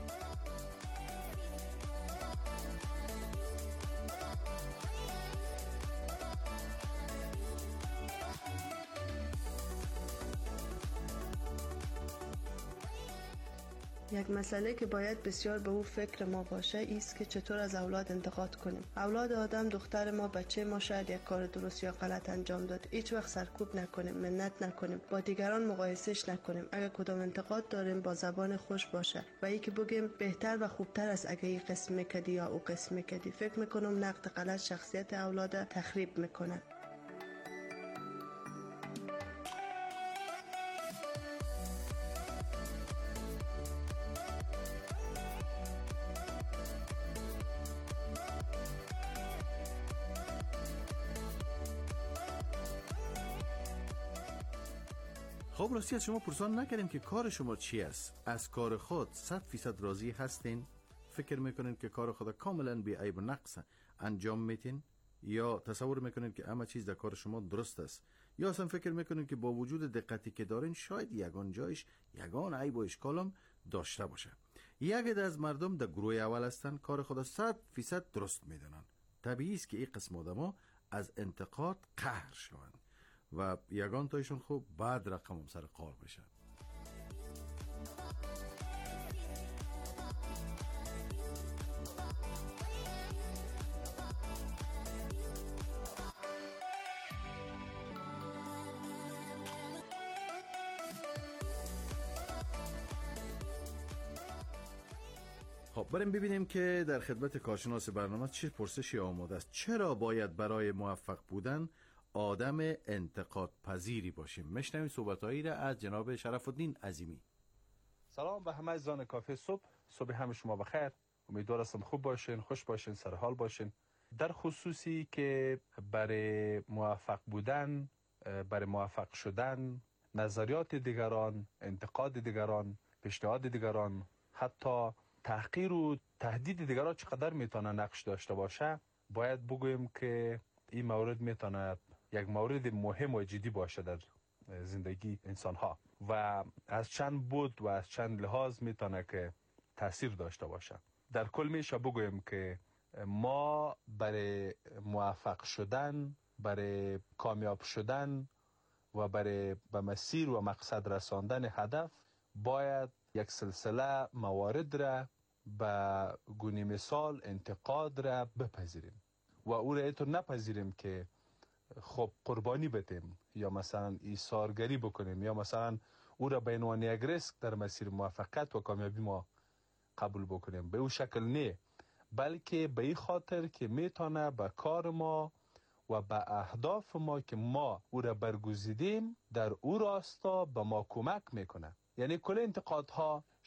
یک مسئله که باید بسیار به او فکر ما باشه ایست که چطور از اولاد انتقاد کنیم. اولاد آدم، دختر ما، بچه ما شاید یک کار درست یا غلط انجام داد، هیچ وقت سرکوب نکنیم، منت نکنیم، با دیگران مقایسهش نکنیم. اگر کدام انتقاد داریم با زبان خوش باشه و ای که بگیم بهتر و خوبتر است اگه این قسم میکدی یا او قسم میکدی. فکر میکنم نقد غلط شخصیت اولاد تخریب میکنه. خب راستی از شما پرسان نکردیم که کار شما چی است؟ از کار خود 100% راضی هستین؟ فکر میکنین که کار خود کاملا بی عیب و نقص انجام میتین؟ یا تصور میکنین که همه چیز در کار شما درست است؟ یا اصلا فکر میکنین که با وجود دقتی که دارین شاید یگان جایش یگان عیب و اشکالم داشته باشه؟ یک از مردم در گروه اول هستن، کار خود 100% درست میدونن. طبیعی است که این قسم آدما از انتقاد قهر شوند و یگان تایشون خوب بعد رقم سر قار بشه. خب بریم ببینیم که در خدمت کارشناس برنامه چه پرسشی آماده است. چرا باید برای موفق بودن آدم انتقاد پذیری باشیم؟ میشنویم صحبتایی را از جناب شرف الدین عظیمی. سلام به همه عزیزان کافه صبح همه شما بخیر. امیدوار هستم خوب باشین، خوش باشین، سرحال باشین. در خصوصی که برای موفق بودن، برای موفق شدن، نظریات دیگران، انتقاد دیگران، پیشنهاد دیگران، حتی تحقیر و تهدید دیگران چقدر میتونه نقش داشته باشه، باید بگویم که این مورد میتونه یک مورد مهم و جدی باشه در زندگی انسان ها و از چند بود و از چند لحاظ میتونه که تاثیر داشته باشه. در کل میشه بگویم که ما برای موفق شدن، برای کامیاب شدن و برای به مسیر و مقصد رساندن هدف باید یک سلسله موارد را به گونه مثال انتقاد را بپذیریم و او را اینطور نپذیریم که خب قربانی بدیم یا مثلا ایثارگری بکنیم یا مثلا او را به عنوان یک ریسک در مسیر موفقیت و کامیابی ما قبول بکنیم. به او شکل نه، بلکه به این خاطر که میتونه به کار ما و به اهداف ما که ما او را برگزیدیم در او راستا به ما کمک میکنه. یعنی کل انتقادها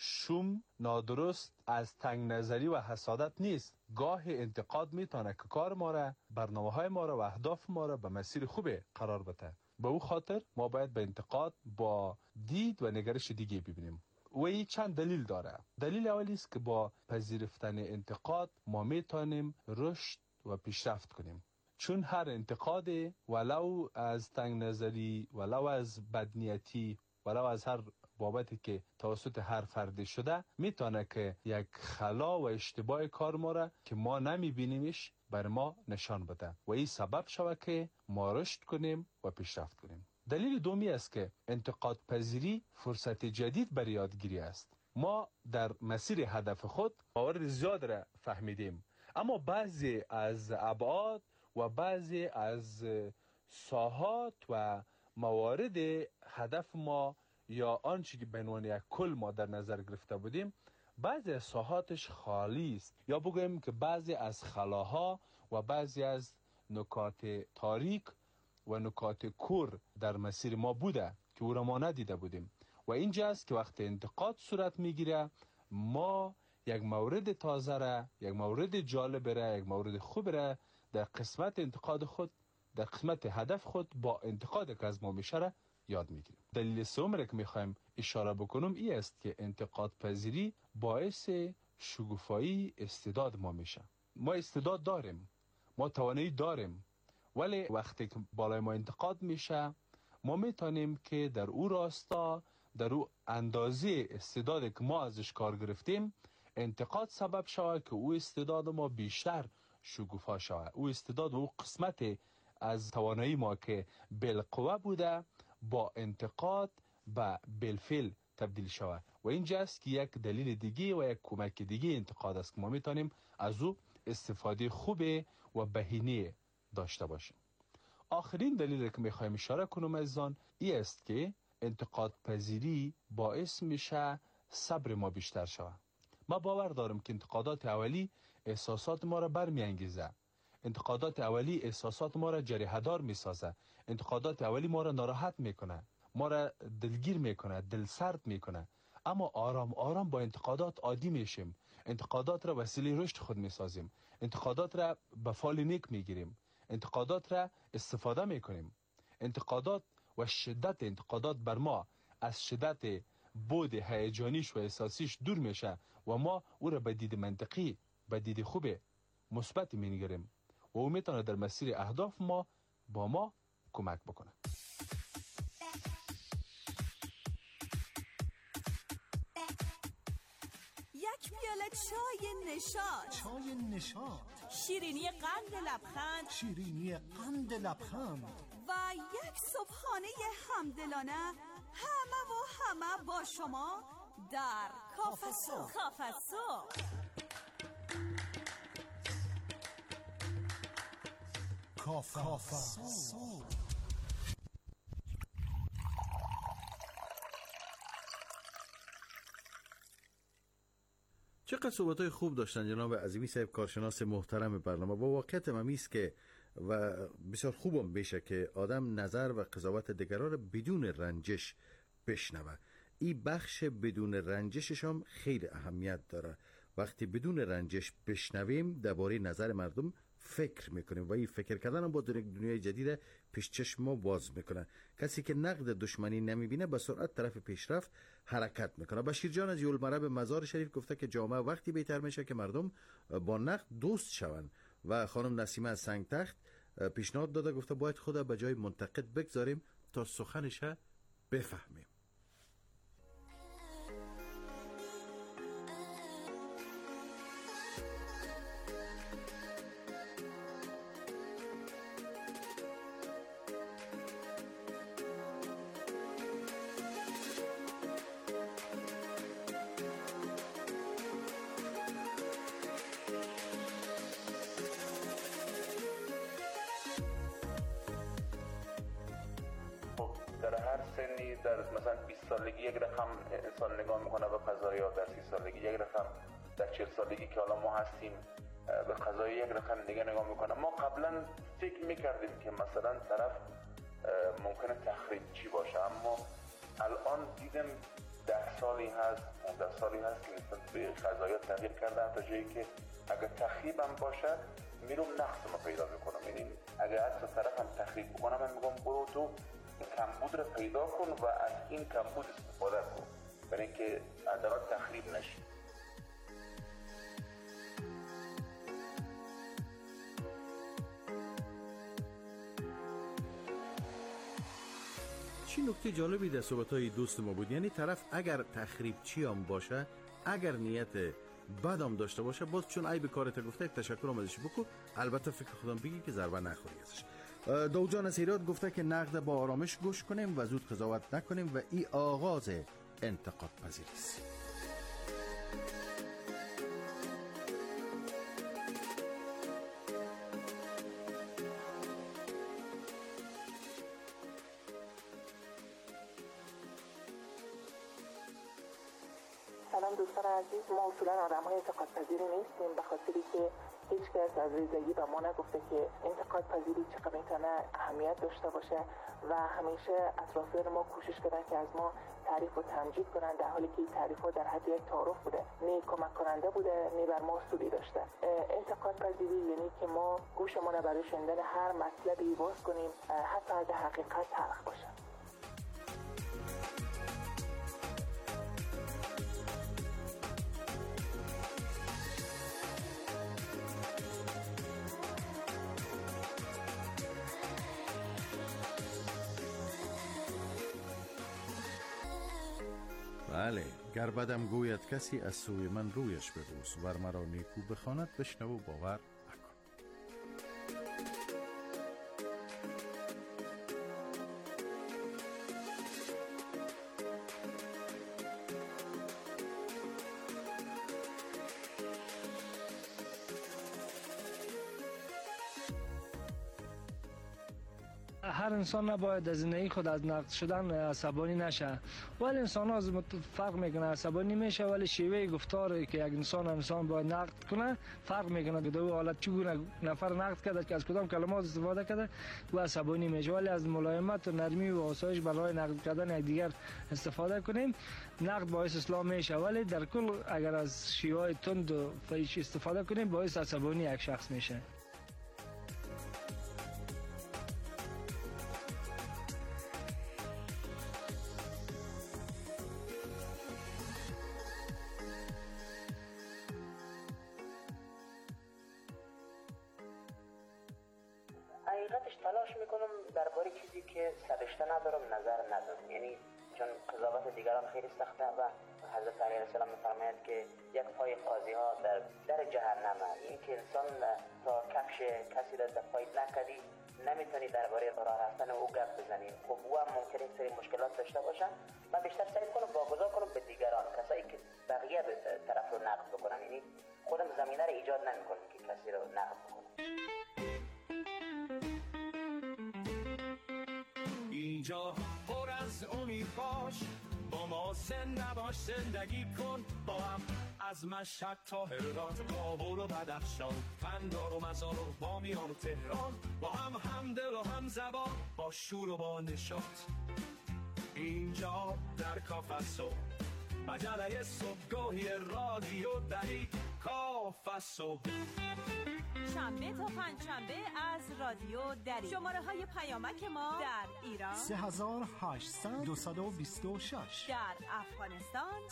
شوم، نادرست، از تنگ نظری و حسادت نیست. گاه انتقاد میتونه که کار ما را، برنامه‌های ما را و اهداف ما را به مسیر خوب قرار بده. به او خاطر ما باید به انتقاد با دید و نگرش دیگه ببینیم. و این چند دلیل داره. دلیل اولی است که با پذیرفتن انتقاد ما میتونیم رشد و پیشرفت کنیم. چون هر انتقاد، ولو از تنگ نظری، ولو از بدنیتی، ولو از هر بابتی که توسط هر فرد شده، میتونه که یک خلا و اشتباه کار ما را که ما نمیبینیمش بر ما نشان بده و این سبب شود که ما رشد کنیم و پیشرفت کنیم. دلیل دومی است که انتقاد پذیری فرصت جدید برای یادگیری است. ما در مسیر هدف خود موارد زیاد را فهمیدیم، اما بعضی از ابعاد و بعضی از ساحات و موارد هدف ما یا آنچه که به عنوان یک کل ما در نظر گرفته بودیم، بعضی از ساحاتش خالی است، یا بگوییم که بعضی از خلاها و بعضی از نکات تاریک و نکات کور در مسیر ما بوده که او را ما ندیده بودیم. و اینجاست که وقتی انتقاد صورت میگیره، ما یک مورد تازه را، یک مورد جالب را، یک مورد خوب را در قسمت انتقاد خود، در قسمت هدف خود با انتقاد که از ما میشه را یاد میگیریم. دلیل سوم را که میخوایم اشاره بکنم این است که انتقاد پذیری باعث شکوفایی استعداد ما میشه. ما استعداد داریم، ما توانایی داریم، ولی وقتی که بالای ما انتقاد میشه، ما میتونیم که در او راستا، در او اندازه استعدادی که ما ازش کار گرفتیم، انتقاد سبب شود که او استعداد ما بیشتر شکوفا شود. او استعداد و او قسمت از توانایی ما که بالقوه بوده، با انتقاد به بالفعل تبدیل شود. و اینجاست که یک دلیل دیگه و یک کمک دیگه انتقاد است که ما میتونیم از او استفاده خوب و بهینه داشته باشیم. آخرین دلیل که میخوایم اشاره کنم عزیزان این است که انتقاد پذیری باعث میشه صبر ما بیشتر شود. ما باور دارم که انتقادات اولی احساسات ما را برمیانگیزه. انتقادات اولی احساسات ما را جریحه‌دار میسازه. انتقادات اولی ما را ناراحت میکنه، ما را دلگیر میکنه، دلسرد میکنه. اما آرام آرام با انتقادات عادی میشیم. انتقادات را وسیله رشد خود میسازیم. انتقادات را به فال نیک میگیریم. انتقادات را استفاده میکنیم. انتقادات و شدت انتقادات بر ما از شدت بود هیجانیش و احساسیش دور میشه و ما او را به دید منطقی، به دید خوب مثبت می‌نگریم و او میتونه در مسیر اهداف ما با ما کمک بکنه. یک پیاله چای نشاط. چای نشاط. شیرینی قند لبخند. شیرینی قند لبخند. و یک صبحانه همدلانه همه با شما در کافه صبح. کافه صبح. کافه صبح. چقدر صحبت‌های خوب داشتن جناب عظیمی صاحب، کارشناس محترم برنامه. با واقعیت ممیست که و بسیار خوبم بشه که آدم نظر و قضاوت دیگران را بدون رنجش بشنوه. این بخش بدون رنجشش هم خیلی اهمیت داره. وقتی بدون رنجش بشنویم درباره نظر مردم فکر میکنیم و این فکر کردن هم با دنیای جدید پیش چشم ما باز میکنه. کسی که نقد دشمنی نمیبینه به سرعت طرف پیشرفت حرکت میکنه. بشیر جان از یولمره به مزار شریف گفته که جامعه وقتی بهتر میشه که مردم با نقد دوست شون. و خانم نسیمه از سنگ تخت پیشنهاد داده، گفته باید خود به جای منتقد بگذاریم تا سخنش بفهمیم. در هر سنی، در مثلا 20 سالگی یک رقم انسان نگاه میکنه به قضایا، در 30 سالگی یک رقم، در 40 سالگی که حالا ما هستیم به قضایا یک رقم دیگه نگاه میکنه. ما قبلا فکر میکردیم که مثلا طرف ممکنه تخریبچی باشه، اما الان دیدم 10 سالی هست 15 سالی هست که نسبت به غذایا تغییر کرده، تا جایی که اگر تخریبم باشه میرم نقص ما پیدا میکنم. یعنی اگر از طرفم تخریب بکنم من میگم برو تو کمبود رو پیدا کن و از این کمبود استفاده کن، برای اینکه عضلات تخریب نشه. چی نکته جالبی در صحبت‌های دوست ما بود، یعنی طرف اگر تخریب چی هم باشه، اگر نیت بدم داشته باشه، باز چون عیب کارت گفته یک تشکر هم ازش بکن، البته فکر خودم بگی که ضربه نخوری ازش. دوجان از ایراد گفته که نقد با آرامش گوش کنیم و زود قضاوت نکنیم و این آغاز انتقاد پذیری است. سلام دوستان عزیز، ما اصولا آدم های انتقاد پذیری نیستیم، به خاطری که هیچ کس از ریزگی به ما نگفته که انتقاد پذیری چقدر میتونه اهمیت داشته باشه و همیشه اطرافیان ما کوشش کردن که از ما تعریف و تمجید کنن، در حالی که این تعریف ها در حد یک تعارف بوده، نی کمک کننده بوده، نی بر ما سودی داشته. انتقاد پذیری یعنی که ما گوشمون رو برای شنیدن هر مطلبی باز کنیم، حتی اگه حقیقت تلخ باشه. بله، گر بدم گوید کسی از سوی من رویش ببوس، ور مرا نیکو بخواند بشنو و باور نکن. هر انسان نباید از زندگی خود از نقد شدن عصبانی نشه، ولی انسان ها از فرق میکنه، عصبانی میشه ولی شیوه گفتاری که یک انسان باید نقد کنه فرق میکنه. دو حالت چگونه نفر نقد کرده که از کدام کلمات استفاده کرده و عصبانی میشه، ولی از ملایمت و نرمی و آسایش برای نقد کردن یک دیگر استفاده کنیم، نقد باعث اصلاح میشه، ولی در کل اگر از شیوه تند و فحش استفاده کنیم باعث عصبانی یک شخص میشه. حقیقتش تلاش میکنم درباره چیزی که سرشته ندارم نظر ندارم، یعنی چون قضاوت دیگران خیلی سخته و حضرت علیه السلام میفرماید که یک پای قاضی ها در جهنمه، این که انسان تا کفش کسی را دفاع نکردی نمیتونی درباره راه رفتن او گپ بزنی. خب او هم ممکنه یک سری مشکلات داشته باشن. من بیشتر سعی کنم واگذار کنم به دیگران، کسایی که بقیه طرف رو نقد بکنن، یعنی خودم زمینه رو ایجاد نمیکنم که کسی رو نقد بکنم. اینجا پر از امید باش، با ما نباش، زندگی کن با هم، از مشهد تا هرات، کابل و بدخشان، قندار و مزار و بامیان و تهران، با هم دل و هم زبان، با شور و با نشاط. اینجا در کافه صبح، مجله صبحگاهی رادیو دری کافه صبح، شنبه تا پنجشنبه از رادیو دری. شماره های پیامک ما در ایران 3800-226، در افغانستان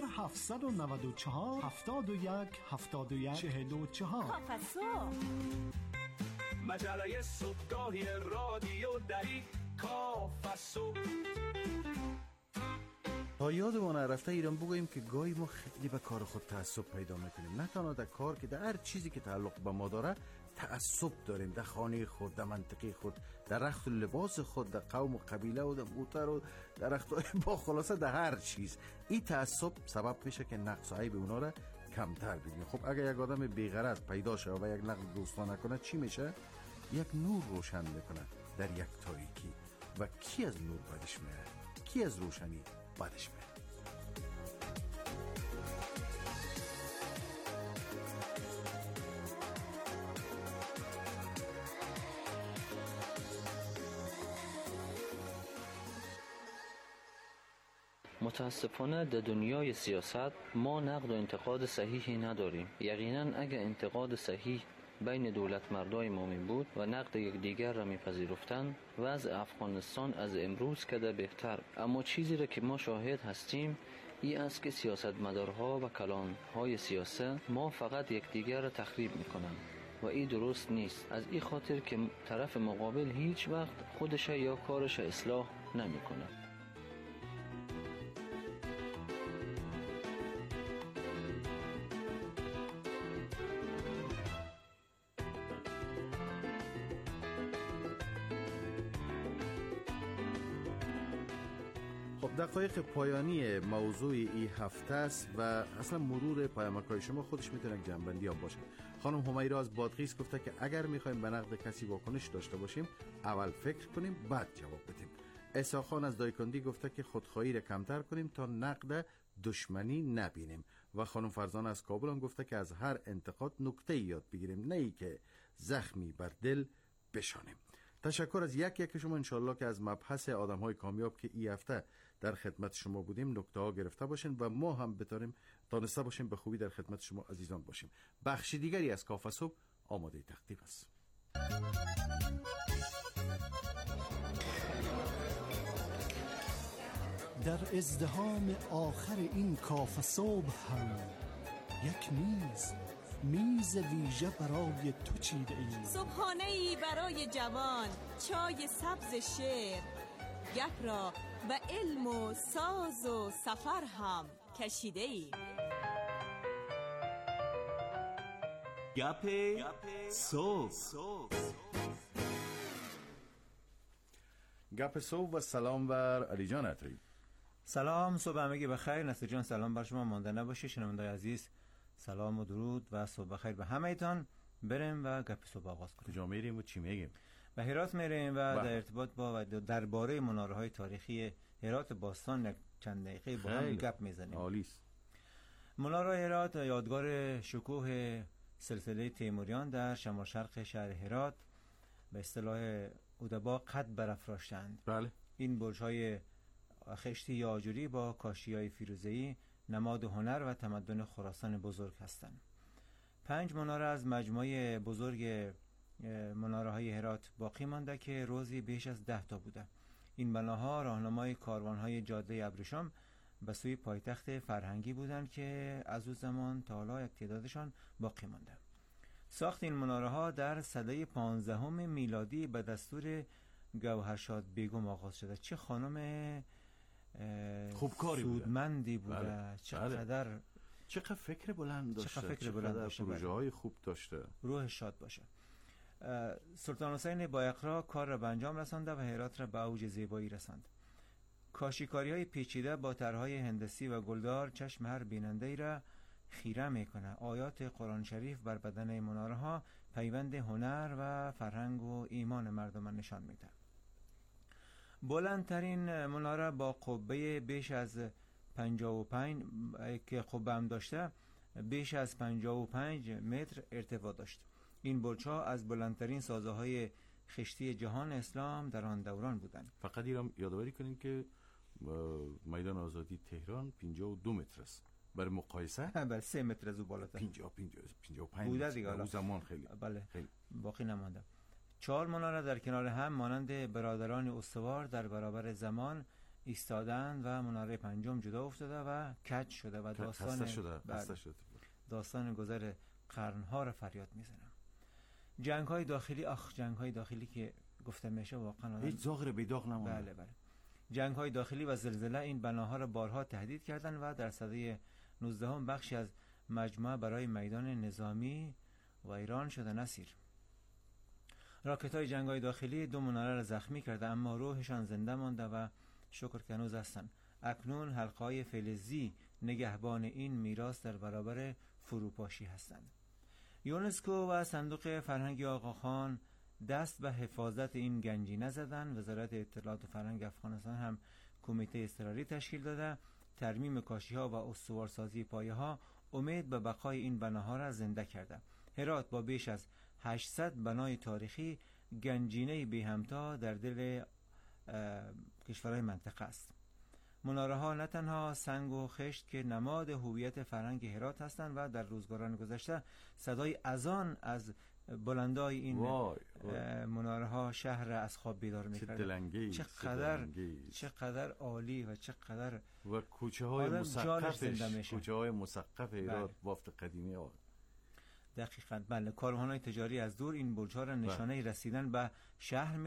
0794-71-71-44. کافه صبح، مجله صبحگاهی رادیو دری کافه صبح. تا یادمون رفته ایران بگوییم که گاهی ما خیلی به کار خود تعصب پیدا میکنیم، نه تنها در کار که در هر چیزی که تعلق به ما داره تعصب داریم، در خانه خود، در منطقه خود، در رخت و لباس خود، در قوم و قبیله و در موتر و در رختای با، خلاصه در هر چیز. این تعصب سبب میشه که نقص و عیب اونا را کمتر ببینیم. خب اگر یک آدم بی‌غرض پیدا شه و یک نقد دوستانه کنه چی میشه؟ یک نور روشن میکنه در یک تاریکی. و کی از نور بدش میره؟ کی از روشنی بدش میره؟ متاسفانه در دنیای سیاست ما نقد و انتقاد صحیحی نداریم. یقینا اگر انتقاد صحیح بین دولت مردای ما می بود و نقد یکدیگر را میپذیرفتند، وضع افغانستان از امروز کده بهتر. اما چیزی را که ما شاهد هستیم این است که سیاستمدارها و کلانهای سیاست ما فقط یکدیگر را تخریب میکنند و این درست نیست. از این خاطر که طرف مقابل هیچ وقت خودش یا کارش اصلاح نمیکنه. دقایق پایانی موضوع این هفته است و اصلا مرور پیامک‌های شما خودش میتونه جنبندی هم باشه. خانم همیرا از بادغیس گفته که اگر میخوایم به نقد کسی واکنش داشته باشیم اول فکر کنیم بعد جواب بدیم. عیسی خان از دایکندی گفته که خودخواهی را کمتر کنیم تا نقد دشمنی نبینیم و خانم فرزانه از کابل هم گفته که از هر انتقاد نکته یاد بگیریم، نه ای که زخمی بر دل بشانیم. تشکر از یک شما. انشالله که از مبحث آدم‌های کامیاب که این هفته در خدمت شما بودیم نکته ها گرفته باشین و ما هم بتاریم دانسته باشیم به خوبی در خدمت شما عزیزان باشیم. بخش دیگری از کافه صبح آماده تقدیم است. در ازدحام آخر این کافه صبح هم یک میز ویژه برای تو چیده ایم. صبحانه‌ای برای جوان، چای سبز شعر، گپ را به علم و ساز و سفر هم کشیده ایم. گپ صبح. گپ صبح و سلام بر علی جان عطایی. سلام، صبح همگی بخیر. نصیر جان سلام بر شما مانده نباشه. شنوندگان عزیز سلام و درود و صبح بخیر به همه ایتان. بریم و گپ صبح آغاز کنیم. کجا میریم و چی میگیم؟ به هرات میریم و در ارتباط با و درباره مناره‌های تاریخی هرات باستان چند دقیقه با هم گپ میزنیم. عالی است. مناره هرات یادگار شکوه سلسله تیموریان در شمال شرق شهر هرات به اصطلاح ادبا قد برافراشتند. بله. این برج‌های خشتی یا آجوری با کاشی‌های فیروزه‌ای نماد هنر و تمدن خراسان بزرگ هستند. 5 مناره از مجموعه بزرگ مناره‌های هرات باقی مانده که روزی بیش از 10 تا بوده. این بناها راهنمای کاروان‌های جاده ابریشم به سوی پایتخت فرهنگی بودند که از اون زمان تا حالا یک تعدادشان باقی مانده. ساخت این مناره‌ها در سده 15 میلادی به دستور گوهرشاد بیگم آغاز شده. چه خانم خوبکاری سودمندی بوده. بله. چقدر فکر بلند داشته، چقدر پروژه های خوب داشته. روح شاد باشه. سلطان حسین بایقرا کار را به انجام رسانده و هرات را به اوج زیبایی رساند. کاشیکاری های پیچیده با طرحهای هندسی و گلدار چشم هر بیننده ای را خیره میکنه. آیات قرآن شریف بر بدن مناره ها پیوند هنر و فرهنگ و ایمان مردمان نشان میده. بلندترین مناره با قبه بیش از 55 که قبه هم داشته بیش از 55 متر ارتفاع داشت. این برج‌ها از بلندترین سازه‌های خشتی جهان اسلام در آن دوران بودند. فقط ایران یادآوری کنیم که میدان آزادی تهران 52 متر است. برای مقایسه بله 3 متر از او بالاتر 55 بوده دیگه. اون زمان خیلی خیلی باقی نمانده. 4 مناره در کنار هم مانند برادران استوار در برابر زمان ایستادند و مناره پنجم جدا افتاده و کج شده و داستان گذر قرنها را فریاد میزنه. جنگ‌های داخلی که گفته میشه واقعا هیچ زاغر بیداغ نمونده. بله. جنگ‌های داخلی و زلزله این بناها را بارها تهدید کردند و در سده 19 بخشی از مجمع برای میدان نظامی و ایران شده. نصیر راکت‌های جنگ‌های داخلی 2 مناره را زخمی کرده اما روحشان زنده مانده و شکر که هنوز هستند. اکنون حلقه‌های فلزی نگهبان این میراث در برابر فروپاشی هستند. یونسکو و صندوق فرهنگی آقاخان دست به حفاظت این گنجینه زدن. وزارت اطلاعات و فرهنگ افغانستان هم کمیته اضطراری تشکیل داده. ترمیم کاشی‌ها و استوارسازی پایه‌ها امید به بقای این بناها را زنده کرده. هرات با بیش از 800 بنای تاریخی گنجینه بی همتا در دل کشورهای منطقه است. مناره ها نه تنها سنگ و خشت که نماد هویت فرهنگ هرات هستند و در روزگاران گذشته صدای اذان از بلندای این مناره ها شهر از خواب بیدار می‌کرد. چقدر عالی و چقدر و کوچه های مسقف هرات بافت قدیمی آورد. دقیقاً بله. کاروان‌های تجاری از دور این برج‌ها را نشانه رسیدن به شهر